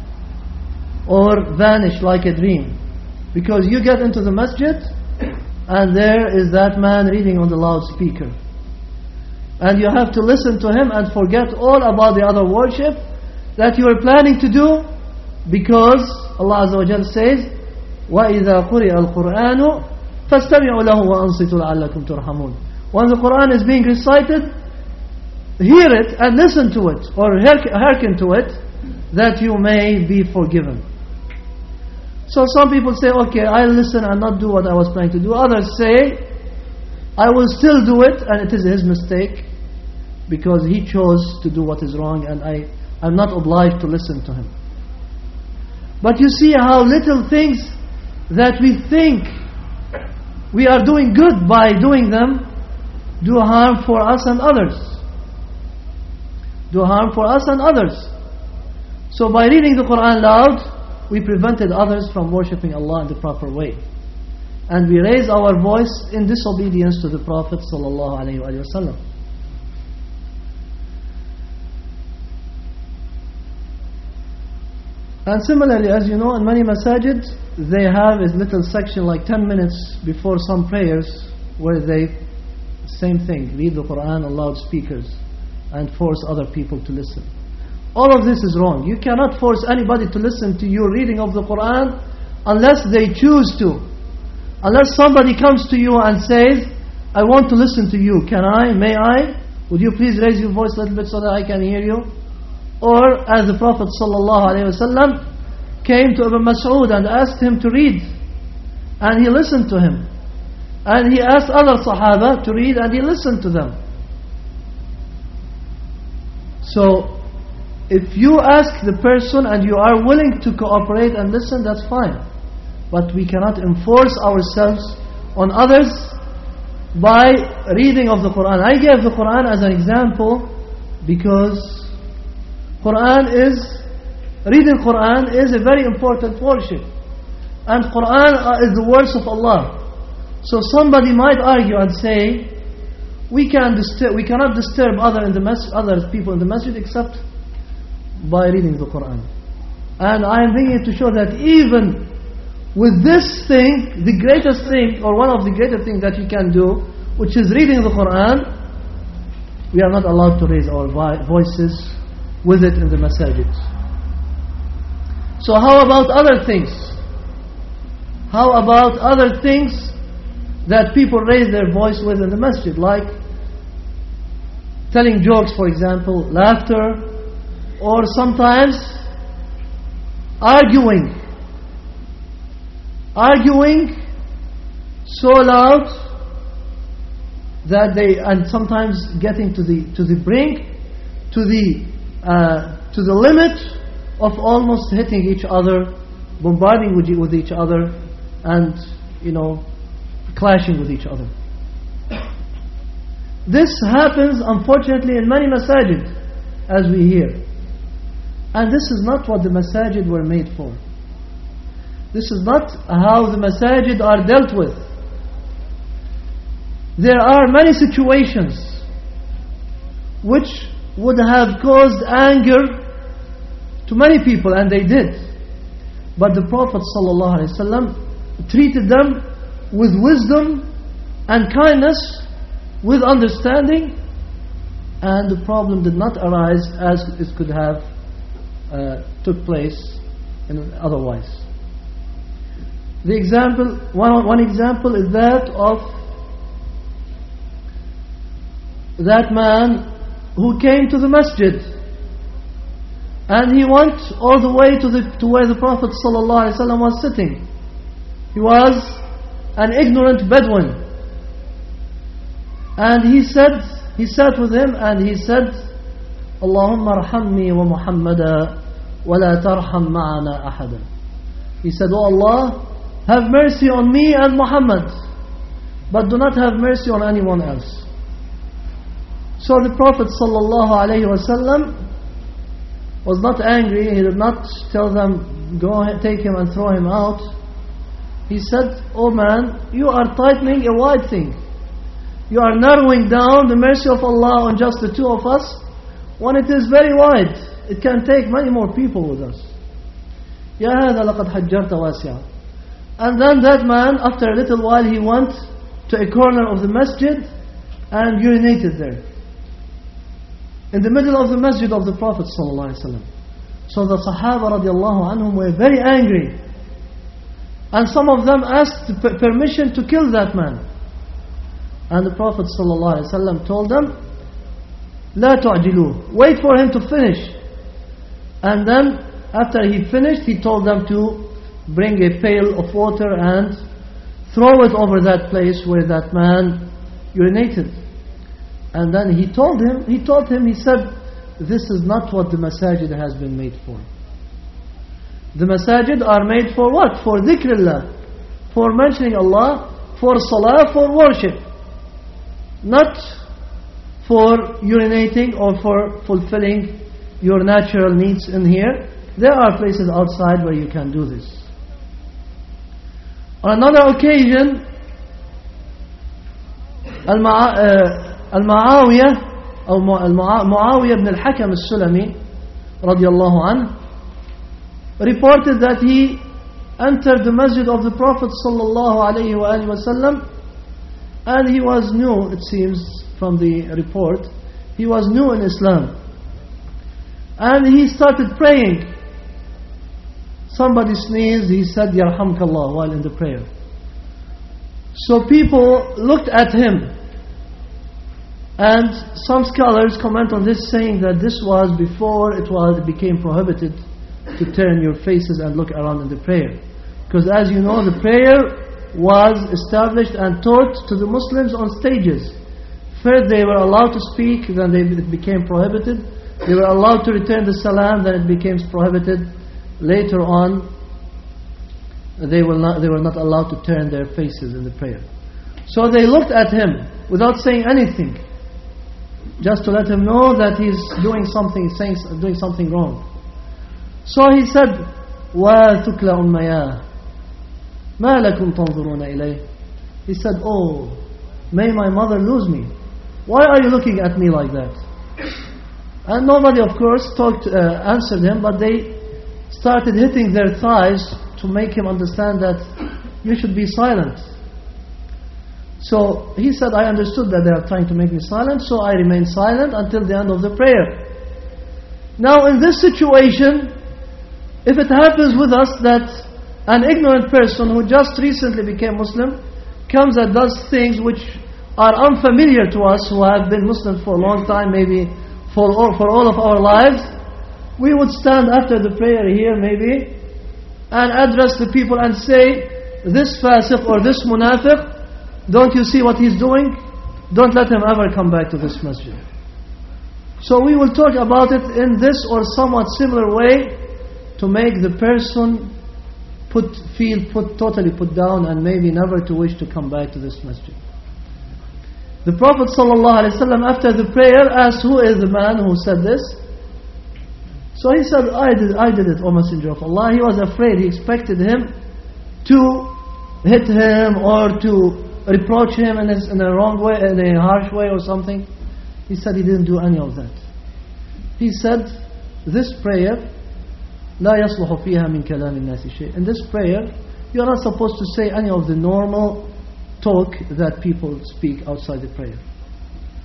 S2: or vanish like a dream, because you get into the masjid and there is that man reading on the loudspeaker, and you have to listen to him and forget all about the other worship that you are planning to do, because Allah Azza wa Jal says, وَإِذَا قُرِئَ الْقُرْآنُ فَاسْتَمِعُوا لَهُ وَأَنصِتُوا لَعَلَّكُمْ تُرْحَمُونَ. When the Quran is being recited, hear it and listen to it, or hearken to it, that you may be forgiven. So some people say, okay, I'll listen and not do what I was planning to do. Others say, I will still do it, and it is his mistake, because he chose to do what is wrong, and I am not obliged to listen to him. But you see how little things that we think we are doing good by doing them do harm for us and others. Do harm for us and others. So by reading the Quran loud, we prevented others from worshipping Allah in the proper way. And we raise our voice in disobedience to the Prophet sallallahu alaihi wasallam. And similarly, as you know, in many masajid, they have a little section like ten minutes before some prayers, where they, same thing, read the Quran on loudspeakers and force other people to listen. All of this is wrong. You cannot force anybody to listen to your reading of the Quran unless they choose to. Unless somebody comes to you and says, I want to listen to you. Can I? May I? Would you please raise your voice a little bit so that I can hear you? Or as the Prophet ﷺ came to Ibn Mas'ud and asked him to read, and he listened to him. And he asked other Sahaba to read, and he listened to them. So, if you ask the person and you are willing to cooperate and listen, that's fine. But we cannot enforce ourselves on others by reading of the Quran. I gave the Quran as an example because Quran is, reading Quran is a very important worship. And Quran is the words of Allah. So somebody might argue and say, we, can disturb, we cannot disturb other, in the mas- other people in the masjid except by reading the Quran. And I am bringing it to show that even with this thing, the greatest thing, or one of the greatest things that you can do, which is reading the Quran, we are not allowed to raise our voices with it in the masajid. So how about other things? How about other things that people raise their voice with in the masjid, like telling jokes, for example, laughter, or sometimes arguing. Arguing so loud that they, and sometimes getting to the to the brink, to the uh, to the limit of almost hitting each other, bombarding with, with each other, and you know, clashing with each other. This happens, unfortunately, in many masajid, as we hear. And this is not what the masajid were made for. This is not how the masajid are dealt with. There are many situations which would have caused anger to many people, and they did. But the Prophet ﷺ treated them with wisdom and kindness, with understanding, and the problem did not arise as it could have uh, took place in otherwise. The example, one, one example is that of that man who came to the masjid and he went all the way to the to where the Prophet ﷺ was sitting. He was an ignorant Bedouin, and he said, he sat with him and he said, Allahumma arhamni wa Muhammada wa la tarham ma'ana ahada. He said, Oh Allah, have mercy on me and Muhammad, but do not have mercy on anyone else. So the Prophet ﷺ was not angry. He did not tell them, go take him and throw him out. He said, oh man, you are tightening a wide thing. You are narrowing down the mercy of Allah on just the two of us when it is very wide. It can take many more people with us. Ya hada laqad hajjarta wasi'a. And then that man, after a little while, he went to a corner of the masjid and urinated there, in the middle of the masjid of the Prophet ﷺ. So the Sahaba radiallahu anhum were very angry, and some of them asked permission to kill that man. And the Prophet ﷺ told them, لا تعجلوه, wait for him to finish. And then after he finished, he told them to bring a pail of water and throw it over that place where that man urinated. And then he told him, he told him, he said, this is not what the masajid has been made for. The masajid are made for what? For dhikrullah, for mentioning Allah, for salah, for worship, not for urinating or for fulfilling your natural needs in here. There are places outside where you can do this. On another occasion, Al-Mu'awiyah or Mu'awiyah ibn al-Hakam al-Sulami radiyallahu anhu reported that he entered the masjid of the Prophet sallallahu alayhi wa sallam, and he was new, it seems from the report, he was new in Islam, and he started praying. Somebody sneezed, he said Yarhamkallah while in the prayer. So people looked at him, and some scholars comment on this, saying that this was before it was it became prohibited to turn your faces and look around in the prayer. Because as you know, the prayer was established and taught to the Muslims on stages. First they were allowed to speak, then they, it became prohibited. They were allowed to return the salam, then it became prohibited. Later on, they were not, they were not allowed to turn their faces in the prayer. So they looked at him without saying anything, just to let him know that he's doing something, saying, doing something wrong. So he said, "Wa thukla ummaya, ma lakum tanzuruna ilay." He said, "Oh, may my mother lose me. Why are you looking at me like that?" And nobody, of course, talked, uh, answered him, but they started hitting their thighs to make him understand that you should be silent. So he said, I understood that they are trying to make me silent, so I remained silent until the end of the prayer. Now in this situation, if it happens with us that an ignorant person who just recently became Muslim comes and does things which are unfamiliar to us who have been Muslim for a long time, maybe for all, for all of our lives, we would stand after the prayer here maybe and address the people and say, this fasiq or this munafiq, don't you see what he's doing? Don't let him ever come back to this masjid. So we will talk about it in this or somewhat similar way to make the person put, feel put, totally put down and maybe never to wish to come back to this masjid. The Prophet ﷺ after the prayer asked, who is the man who said this? So he said, I did, I did it, O Messenger of Allah. He was afraid. He expected him to hit him or to reproach him in a, in a wrong way, in a harsh way or something. He said he didn't do any of that. He said, this prayer, لا يصلح فيها من كلام الناس شيء. In this prayer, you are not supposed to say any of the normal talk that people speak outside the prayer.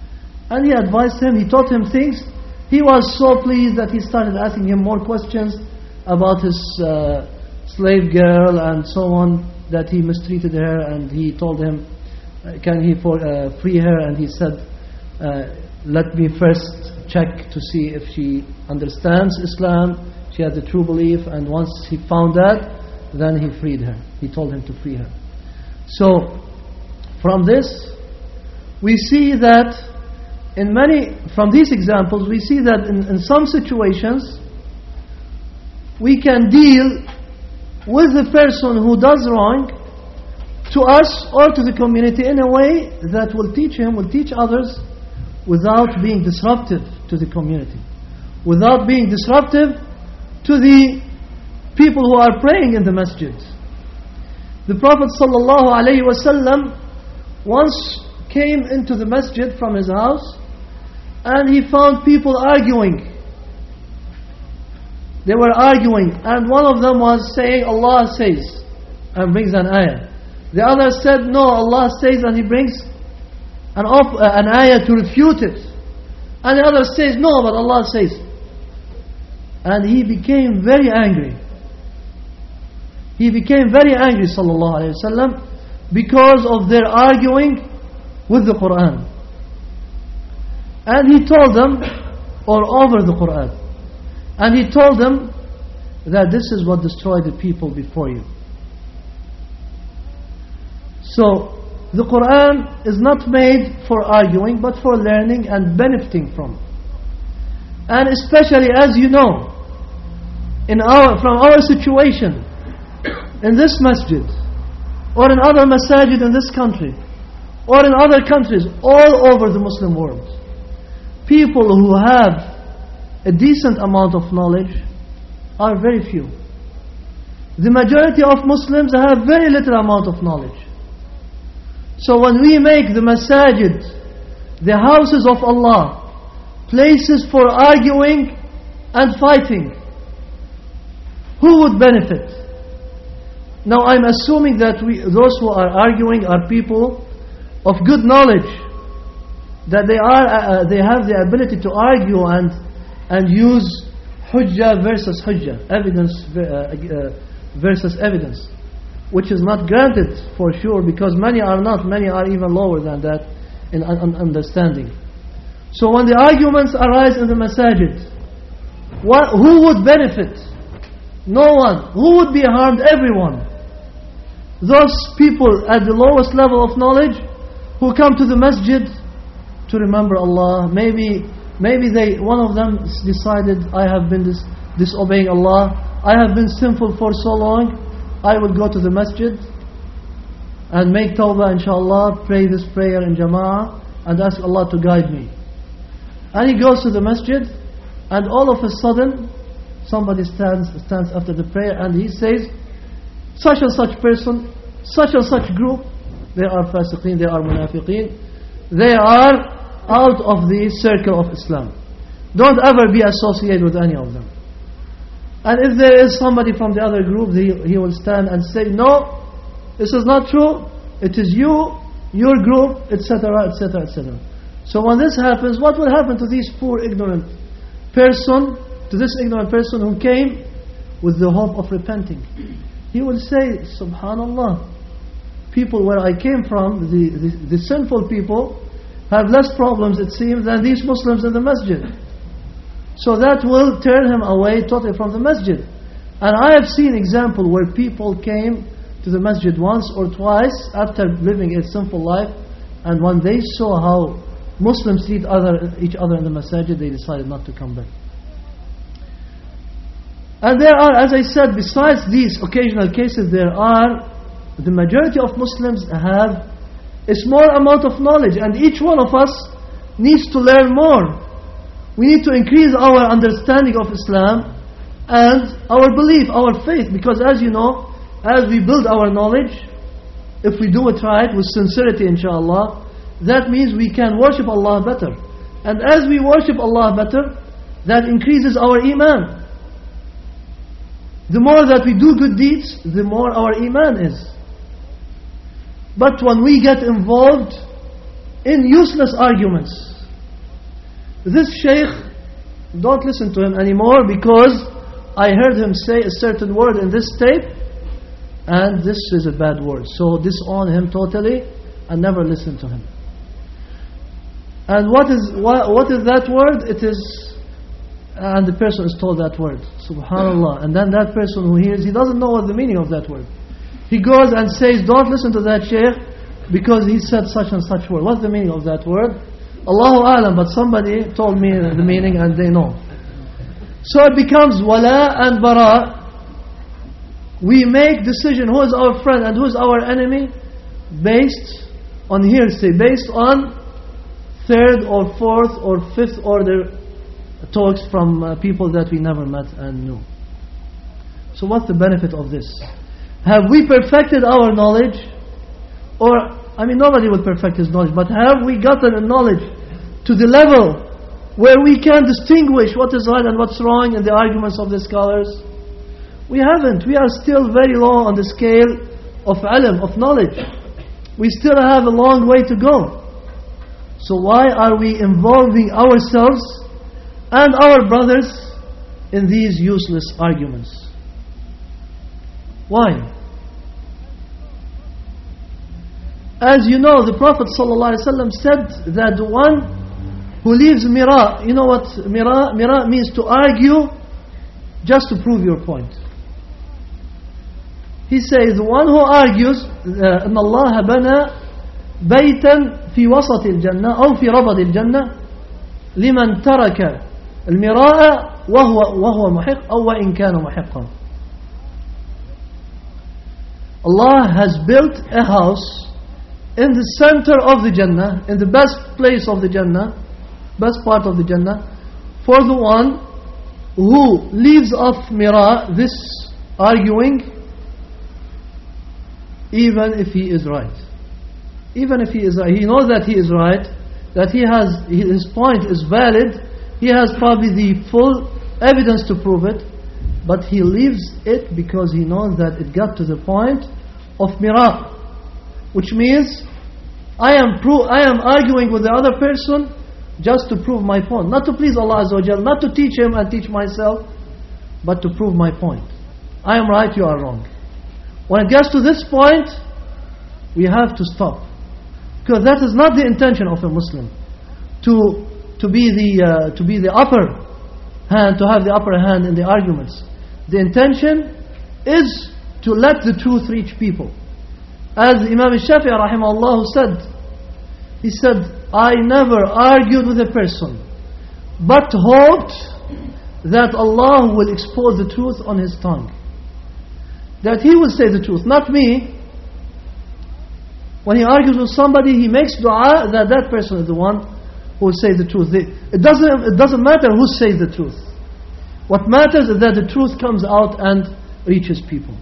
S2: And he advised him, he taught him things. He was so pleased that he started asking him more questions about his uh, slave girl and so on, that he mistreated her, and he told him, uh, can he for, uh, free her? And he said, uh, let me first check to see if she understands Islam, she has a true belief, and once he found that, then he freed her. He told him to free her. So, from this, we see that in many, from these examples, we see that in, in some situations, we can deal with the person who does wrong to us or to the community in a way that will teach him, will teach others, without being disruptive to the community, without being disruptive to the people who are praying in the masjid. The Prophet ﷺ once came into the masjid from his house, and he found people arguing. They were arguing, and one of them was saying, Allah says, and brings an ayah. The other said, no, Allah says, and he brings an, op- uh, an ayah to refute it. And the other says, no, but Allah says. And he became very angry. He became very angry, sallallahu alayhi wa sallam, because of their arguing with the Quran. And he told them, or over the Quran, and he told them that this is what destroyed the people before you. So, the Quran is not made for arguing, but for learning and benefiting from. And especially, as you know, in our from our situation, in this masjid, or in other masajid in this country, or in other countries all over the Muslim world, people who have a decent amount of knowledge are very few. The majority of Muslims have very little amount of knowledge. So when we make the masajid, the houses of Allah, places for arguing and fighting, who would benefit? Now I'm assuming that we, those who are arguing are people of good knowledge, that they are uh, they have the ability to argue and and use hujjah versus hujjah, evidence uh, uh, versus evidence, which is not granted for sure, because many are not, many are even lower than that in un- understanding. So when the arguments arise in the masajid, what, who would benefit? No one. Who would be harmed? Everyone. Those people at the lowest level of knowledge who come to the masjid to remember Allah, maybe maybe they one of them decided, I have been dis- disobeying Allah, I have been sinful for so long, I will go to the masjid and make tawbah, inshallah, pray this prayer in jama'ah and ask Allah to guide me. And he goes to the masjid, and all of a sudden somebody stands stands after the prayer and he says, such and such person, such and such group, they are fasiqeen, they are munafiqeen, they are out of the circle of Islam. Don't ever be associated with any of them. And if there is somebody from the other group, he, he will stand and say, no, this is not true, it is you, your group, etc, etc, et cetera. So when this happens, what will happen to this poor ignorant person, to this ignorant person who came with the hope of repenting? He will say, subhanallah, people where I came from, the, the, the sinful people, have less problems, it seems, than these Muslims in the masjid. So that will turn him away totally from the masjid. And I have seen example where people came to the masjid once or twice after living a sinful life, and when they saw how Muslims treat other, each other in the masjid, they decided not to come back. And there are, as I said, besides these occasional cases, there are, the majority of Muslims have a small amount of knowledge, and each one of us needs to learn more. We need to increase our understanding of Islam and our belief, our faith, because as you know, as we build our knowledge, if we do it right, with sincerity inshallah, that means we can worship Allah better. And as we worship Allah better, that increases our iman. The more that we do good deeds, the more our iman is. But when we get involved in useless arguments, this Shaykh, don't listen to him anymore because I heard him say a certain word in this tape and this is a bad word. So disown him totally and never listen to him. And what is what, what is that word? It is, and the person is told that word. Subhanallah. And then that person who hears, he doesn't know what the meaning of that word. He goes and says, don't listen to that Shaykh because he said such and such word. What's the meaning of that word? Allahu Alam, but somebody told me the meaning and they know. So it becomes wala and bara. We make decision who is our friend and who is our enemy based on hearsay, based on third or fourth or fifth order talks from uh, people that we never met and knew. So what's the benefit of this? Have we perfected our knowledge? Or, I mean, nobody will perfect his knowledge, but have we gotten a knowledge to the level where we can distinguish what is right and what's wrong in the arguments of the scholars? We haven't. We are still very low on the scale of ilm, of knowledge. We still have a long way to go. So why are we involving ourselves and our brothers in these useless arguments? Why? As you know, the Prophet ﷺ said that the one who leaves mira, you know what mira, mira means to argue just to prove your point. He says, the one who argues, أن الله بنى بيتا في وسط الجنة أو في ربض الجنة لمن ترك المراء وهو وهو محق أو وإن كان محقا. Allah has built a house in the center of the Jannah, in the best place of the Jannah, best part of the Jannah, for the one who leaves off mira, this arguing, even if he is right. Even if he is right, he knows that he is right, that he has, his point is valid, he has probably the full evidence to prove it, but he leaves it because he knows that it got to the point of mira, which means I am pro- I am arguing with the other person just to prove my point, not to please Allah Azza wa Jal, not to teach him and teach myself, but to prove my point. I am right, you are wrong. When it gets to this point, we have to stop, because that is not the intention of a Muslim, to to be the uh, to be the upper hand, to have the upper hand in the arguments. The intention is to let the truth reach people. As Imam Shafi'i rahimahullah said, he said, I never argued with a person, but hoped that Allah will expose the truth on his tongue. That he will say the truth, not me. When he argues with somebody, he makes dua that that person is the one who will say the truth. It doesn't, it doesn't matter who says the truth. What matters is that the truth comes out and reaches people.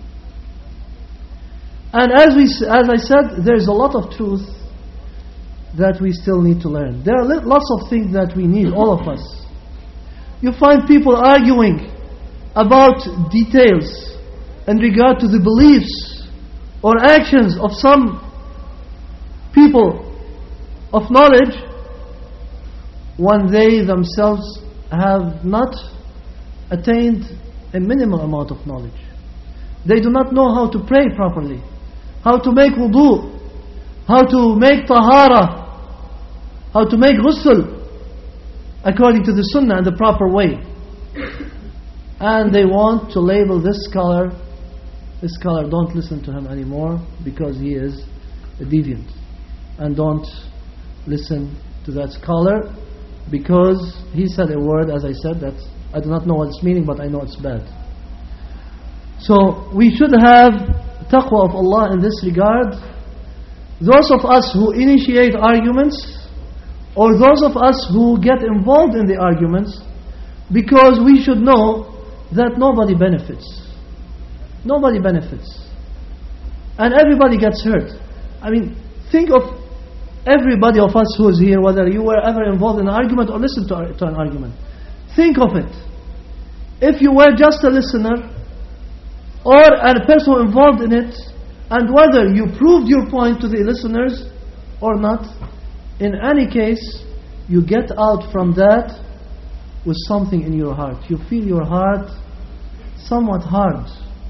S2: And as we, as I said, there is a lot of truth that we still need to learn. There are lots of things that we need, all of us. You find people arguing about details in regard to the beliefs or actions of some people of knowledge when they themselves have not attained a minimal amount of knowledge. They do not know how to pray properly, how to make wudu, how to make tahara, how to make ghusl according to the sunnah and the proper way. And they want to label this scholar, this scholar, don't listen to him anymore because he is a deviant. And don't listen to that scholar because he said a word, as I said, that I do not know what its meaning, but I know it's bad. So we should have taqwa of Allah in this regard. Those of us who initiate arguments, or those of us who get involved in the arguments, because we should know that nobody benefits. Nobody benefits. And everybody gets hurt. I mean, think of everybody of us who is here, whether you were ever involved in an argument or listened to, to an argument. Think of it. If you were just a listener, or a person involved in it, and whether you proved your point to the listeners or not, in any case, you get out from that with something in your heart. You feel your heart somewhat hard.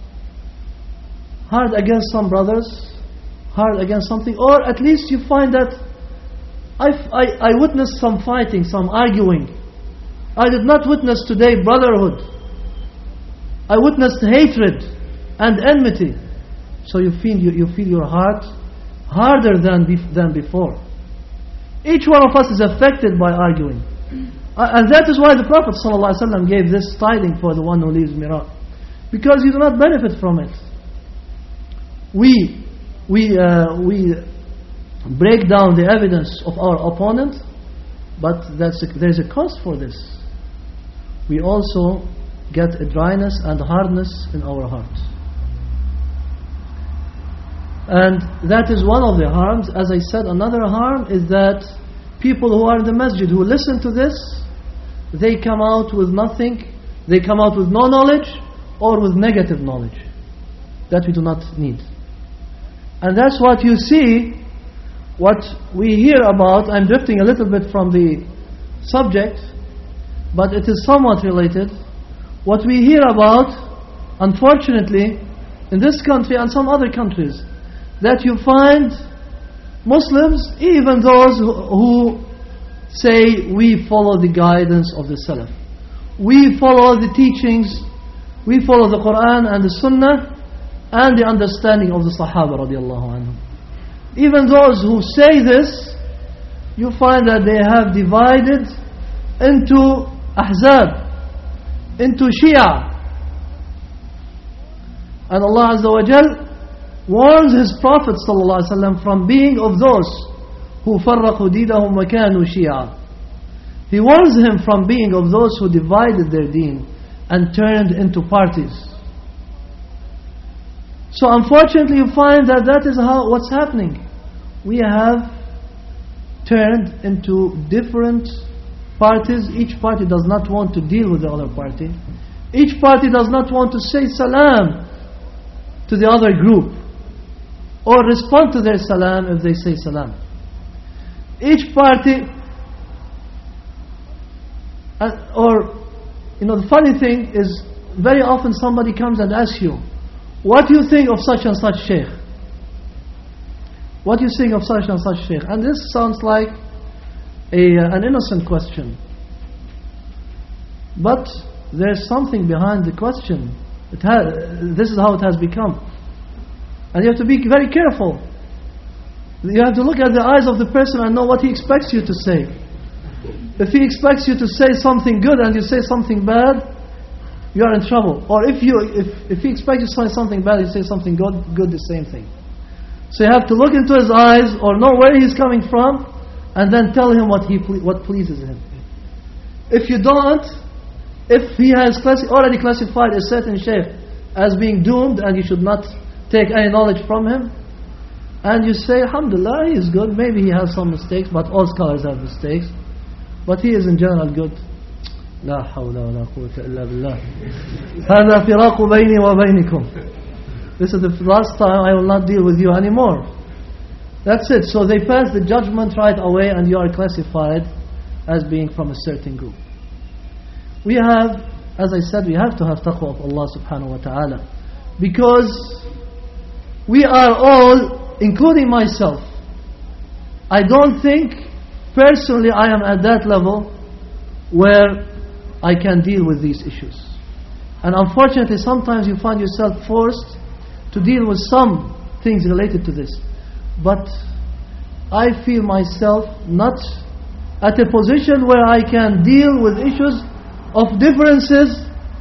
S2: Hard against some brothers, hard against something, or at least you find that I, I, I witnessed some fighting, some arguing. I did not witness today brotherhood. I witnessed hatred and enmity. So you feel you, you feel your heart harder than bef- than before. Each one of us is affected by arguing, uh, and that is why the Prophet ﷺ gave this tiding for the one who leaves Mira, because you do not benefit from it. We we uh, we break down the evidence of our opponent, but that's a, there is a cost for this. We also get a dryness and hardness in our heart. And that is one of the harms. As I said, another harm is that people who are in the masjid, who listen to this, they come out with nothing. They come out with no knowledge or with negative knowledge that we do not need. And that's what you see, what we hear about. I'm drifting a little bit from the subject, but it is somewhat related. What we hear about, unfortunately, in this country and some other countries, that you find Muslims, even those who, who say we follow the guidance of the Salaf, we follow the teachings, we follow the Quran and the Sunnah and the understanding of the Sahaba radiallahu anhum. Even those who say this, you find that they have divided into Ahzab, into Shia. And Allah Azza wa Jal warns His Prophet ﷺ from being of those who فرقوا دينهم وكانوا شيعا. He warns him from being of those who divided their deen and turned into parties. So unfortunately you find that that is how what's happening. We have turned into different parties. Each party does not want to deal with the other party. Each party does not want to say salam to the other group or respond to their salam if they say salam. Each party, uh, or, you know, the funny thing is, very often somebody comes and asks you, what do you think of such and such sheikh? What do you think of such and such sheikh? And this sounds like a, uh, an innocent question. But there's something behind the question. It has, this is how it has become. And you have to be very careful. You have to look at the eyes of the person and know what he expects you to say. If he expects you to say something good and you say something bad, you are in trouble. Or if you if, if he expects you to say something bad, you say something good, good the same thing. So you have to look into his eyes or know where he's coming from and then tell him what he what pleases him. If you don't, if he has classi- already classified a certain sheikh as being doomed and you should not take any knowledge from him, and you say, alhamdulillah, he is good, maybe he has some mistakes, but all scholars have mistakes, but he is in general good. لا حول ولا قوة إلا بالله هذا فراق بيني وبينكم. This is the last time I will not deal with you anymore. That's it. So they pass the judgment right away and you are classified as being from a certain group. We have, as I said, we have to have taqwa of Allah subhanahu wa ta'ala, because we are all, including myself, I don't think personally I am at that level where I can deal with these issues. And unfortunately sometimes you find yourself forced to deal with some things related to this. But I feel myself not at a position where I can deal with issues of differences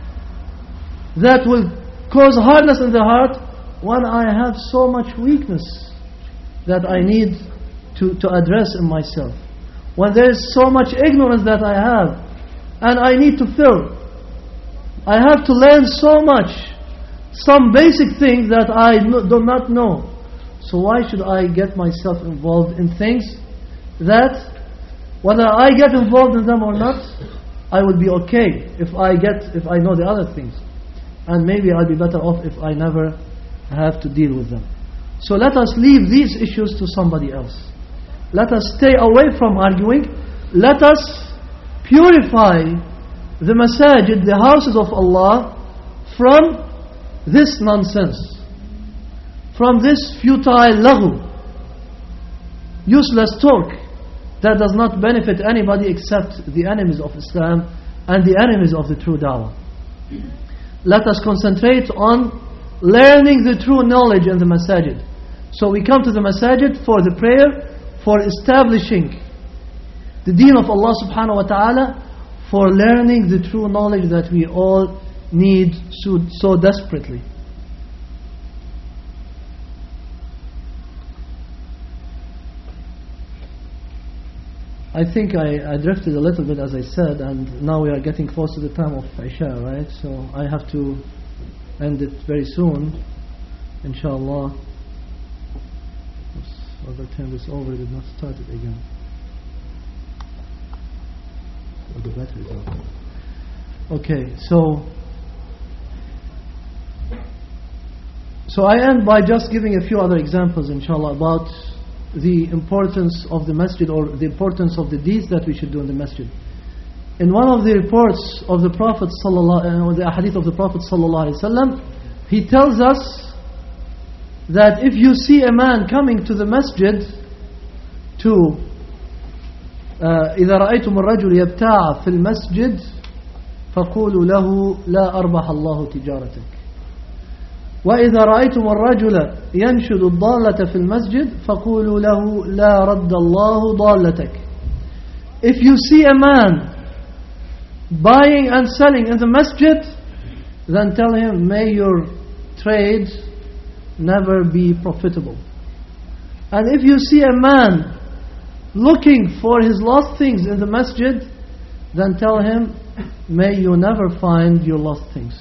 S2: that will cause hardness in the heart when I have so much weakness that I need to, to address in myself. When there is so much ignorance that I have and I need to fill. I have to learn so much, some basic things that I no, do not know. So why should I get myself involved in things that, whether I get involved in them or not, I will be okay if I get, if I know the other things. And maybe I'll be better off if I never have to deal with them. So let us leave these issues to somebody else. Let us stay away from arguing. let us purify the masajid, the houses of Allah, from this nonsense, from this futile laghu, useless talk that does not benefit anybody except the enemies of Islam and the enemies of the true da'wah. Let us concentrate on learning the true knowledge in the masajid. So we come to the masajid for the prayer, for establishing the deen of Allah subhanahu wa ta'ala, for learning the true knowledge that we all need so, so desperately. I think I, I drifted a little bit, as I said, and now we are getting close to the time of Isha, right? So I have to end it very soon, inshallah. By the time this over, it did not start it again. Oh, the battery is out. Okay, so so I end by just giving a few other examples, inshallah, about the importance of the masjid, or the importance of the deeds that we should do in the masjid. In one of the reports of the Prophet sallallahu, or the hadith of the Prophet sallallahu alaihi wasallam, he tells us that if you see a man coming to the masjid to إذا رأيتم الرجل يبتاع في المسجد فقولوا له لا أربح الله تجارتك وإذا رأيتم الرجل ينشد الضالة في المسجد فقولوا له لا رد الله ضالتك. If you see a man buying and selling in the masjid, then tell him, may your trade never be profitable. And if you see a man looking for his lost things in the masjid, then tell him, may you never find your lost things.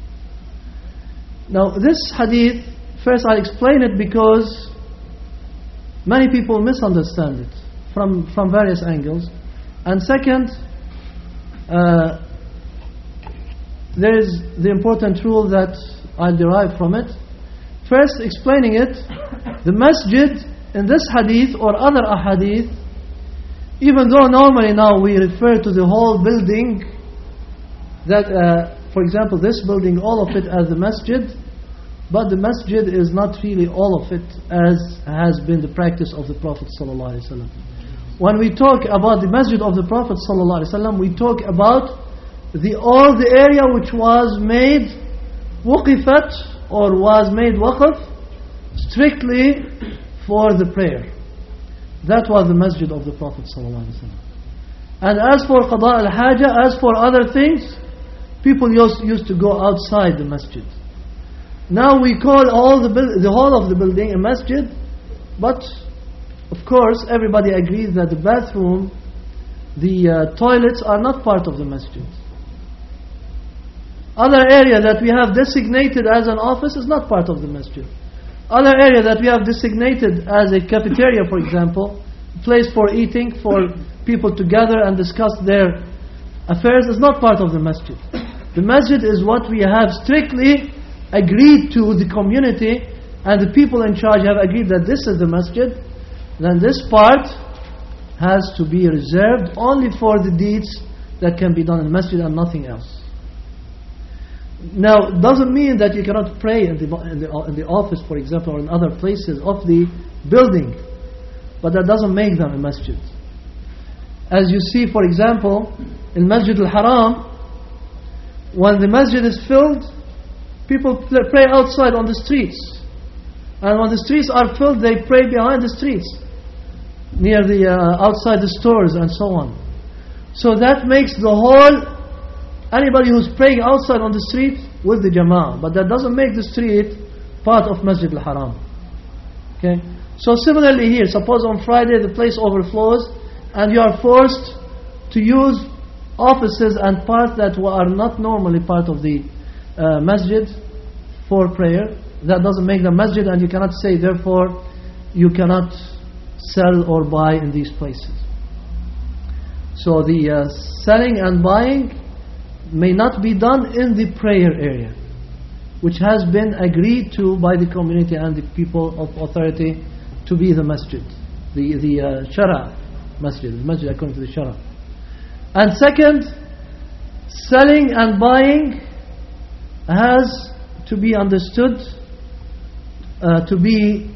S2: Now this hadith, first I'll explain it because many people misunderstand it from, from various angles. And second, uh, there is the important rule that I'll derive from it. First, explaining it, the masjid in this hadith or other ahadith, even though normally now we refer to the whole building, that uh, for example this building, all of it as the masjid, but the masjid is not really all of it as has been the practice of the Prophet ﷺ. When we talk about the masjid of the Prophet ﷺ, we talk about the all the area which was made wuqifat, or was made waqf strictly for the prayer. That was the masjid of the Prophet ﷺ. And as for qada al-haja, as for other things, people used, used to go outside the masjid. Now we call all the the whole of the building a masjid, but of course everybody agrees that the bathroom, the uh, toilets are not part of the masjid. Other area that we have designated as an office is not part of the masjid. Other area that we have designated as a cafeteria, for example, place for eating, for people to gather and discuss their affairs, is not part of the masjid. The masjid is what we have strictly agreed to, the community and the people in charge have agreed that this is the masjid. Then this part has to be reserved only for the deeds that can be done in the masjid and nothing else. Now, it doesn't mean that you cannot pray in the, in the in the office, for example, or in other places of the building, but that doesn't make them a masjid. As you see, for example, in Masjid al-Haram, when the masjid is filled, people pray outside on the streets, and when the streets are filled, they pray behind the streets, near the uh, outside the stores and so on. So that makes the whole, anybody who's praying outside on the street with the jama'ah, but that doesn't make the street part of Masjid al-Haram. Okay? So similarly here, suppose on Friday the place overflows and you are forced to use offices and parts that are not normally part of the uh, masjid for prayer. That doesn't make them masjid, and you cannot say therefore you cannot sell or buy in these places. So the uh, selling and buying may not be done in the prayer area, which has been agreed to by the community and the people of authority to be the masjid, the the uh, shara. masjid, the masjid according to the Shara. And second, selling and buying has to be understood uh, to be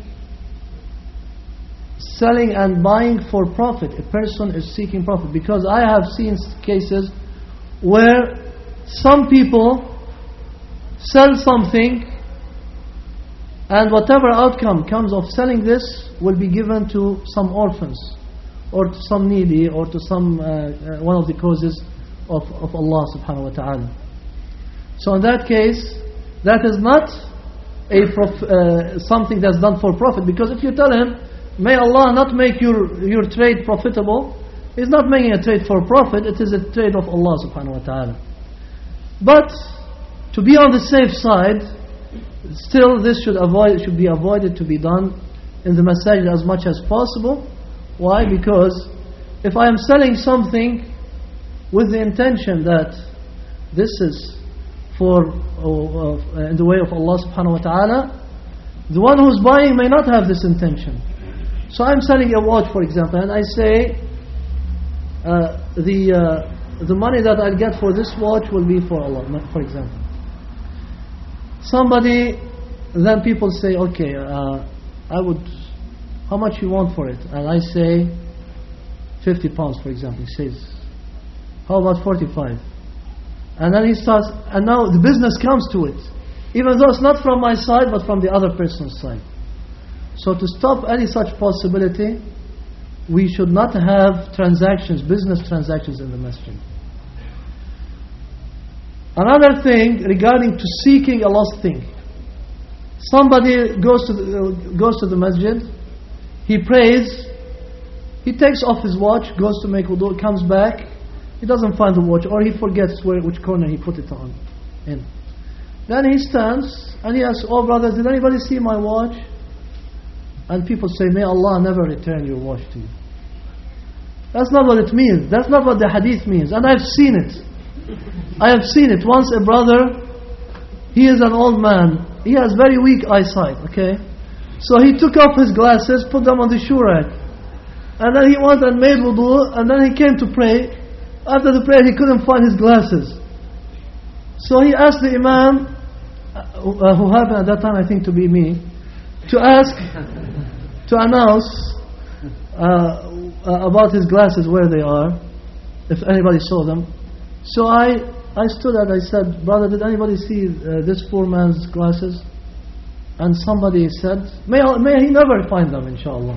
S2: selling and buying for profit. A person is seeking profit, because I have seen cases where some people sell something and whatever outcome comes of selling this will be given to some orphans or to some needy or to some uh, uh, one of the causes of, of Allah subhanahu wa ta'ala. So in that case, that is not a prof, uh, something that's done for profit, because if you tell him, may Allah not make your, your trade profitable, he's not making a trade for profit, it is a trade of Allah subhanahu wa ta'ala. But to be on the safe side, still this should avoid should be avoided to be done in the masajid as much as possible. Why? Because if I am selling something with the intention that this is for uh, uh, in the way of Allah subhanahu wa ta'ala, the one who's buying may not have this intention. So I'm selling a watch, for example, and I say uh, the uh, the money that I'll get for this watch will be for Allah, for example. Somebody, then people say, okay, uh, I would, how much you want for it? And I say fifty pounds, for example. He says, how about forty-five? And then he starts, and now the business comes to it, even though it's not from my side but from the other person's side. So to stop any such possibility, we should not have transactions, business transactions in the masjid. Another thing regarding to seeking a lost thing. Somebody goes to the, uh, goes to the masjid, he prays, he takes off his watch, goes to make wudu, comes back, he doesn't find the watch, or he forgets where which corner he put it on in. Then he stands and he asks, oh brothers, did anybody see my watch? And people say, may Allah never return your watch to you. That's not what it means. That's not what the hadith means. And I've seen it. I have seen it. Once a brother, he is an old man, he has very weak eyesight, okay? So he took off his glasses, put them on the shoe rack, and then he went and made wudu, and then he came to pray. After the prayer, he couldn't find his glasses. So he asked the imam, uh, who happened at that time I think to be me, to ask, to announce uh, uh, about his glasses, where they are, if anybody saw them. So I, I stood and I said, brother, did anybody see uh, this poor man's glasses? And somebody said, may, may he never find them, inshallah.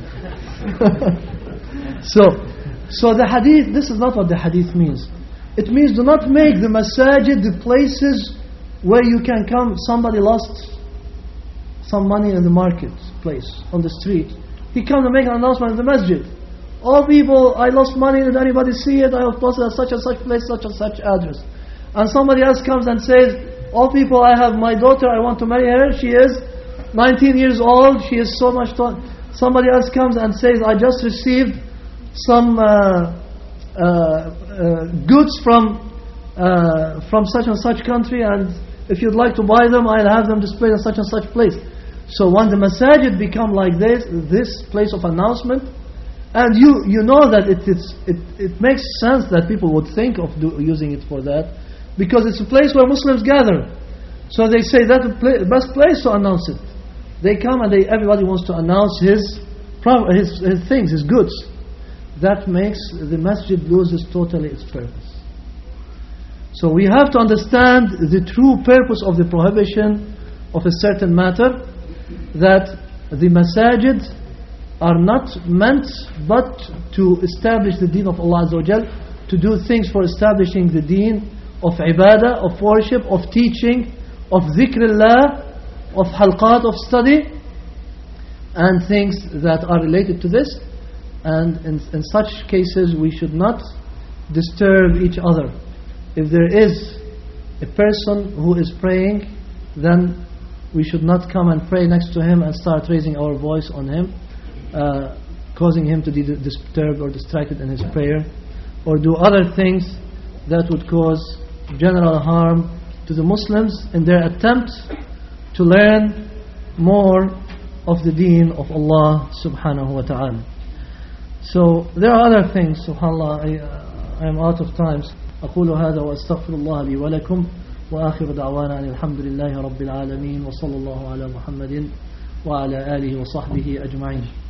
S2: so, so the hadith, this is not what the hadith means. It means do not make the masajid the places where you can come, somebody lost some money in the marketplace, on the street. He comes and make an announcement in the masjid. Oh people, I lost money, did anybody see it? I have posted at such and such place, such and such address. And somebody else comes and says, oh people, I have my daughter, I want to marry her, she is nineteen years old, she is so much taught. Somebody else comes and says, I just received some uh, uh, uh, goods from uh, from such and such country, and if you'd like to buy them, I'll have them displayed in such and such place. So when the masajid become like this, this place of announcement, and you you know that it it's, it it makes sense that people would think of do, using it for that, because it's a place where Muslims gather. So they say that's the pla- best place to announce it. They come and they everybody wants to announce his his his things, his goods. That makes the masjid loses totally its purpose. So we have to understand the true purpose of the prohibition of a certain matter, that the masajid are not meant but to establish the deen of Allah Azza wa Jal, to do things for establishing the deen of ibadah, of worship, of teaching, of dhikrullah, of halqat, of study, and things that are related to this. And in, in such cases we should not disturb each other. If there is a person who is praying, then we should not come and pray next to him and start raising our voice on him, uh, causing him to be disturbed or distracted in his prayer, or do other things that would cause general harm to the Muslims in their attempt to learn more of the deen of Allah subhanahu wa ta'ala. So there are other things. Subhanallah, I, uh, I am out of time. أقول هذا وأستغفر الله لي ولكم وآخر دعوانا أن الحمد لله رب العالمين وصلى الله على محمد وعلى آله وصحبه أجمعين.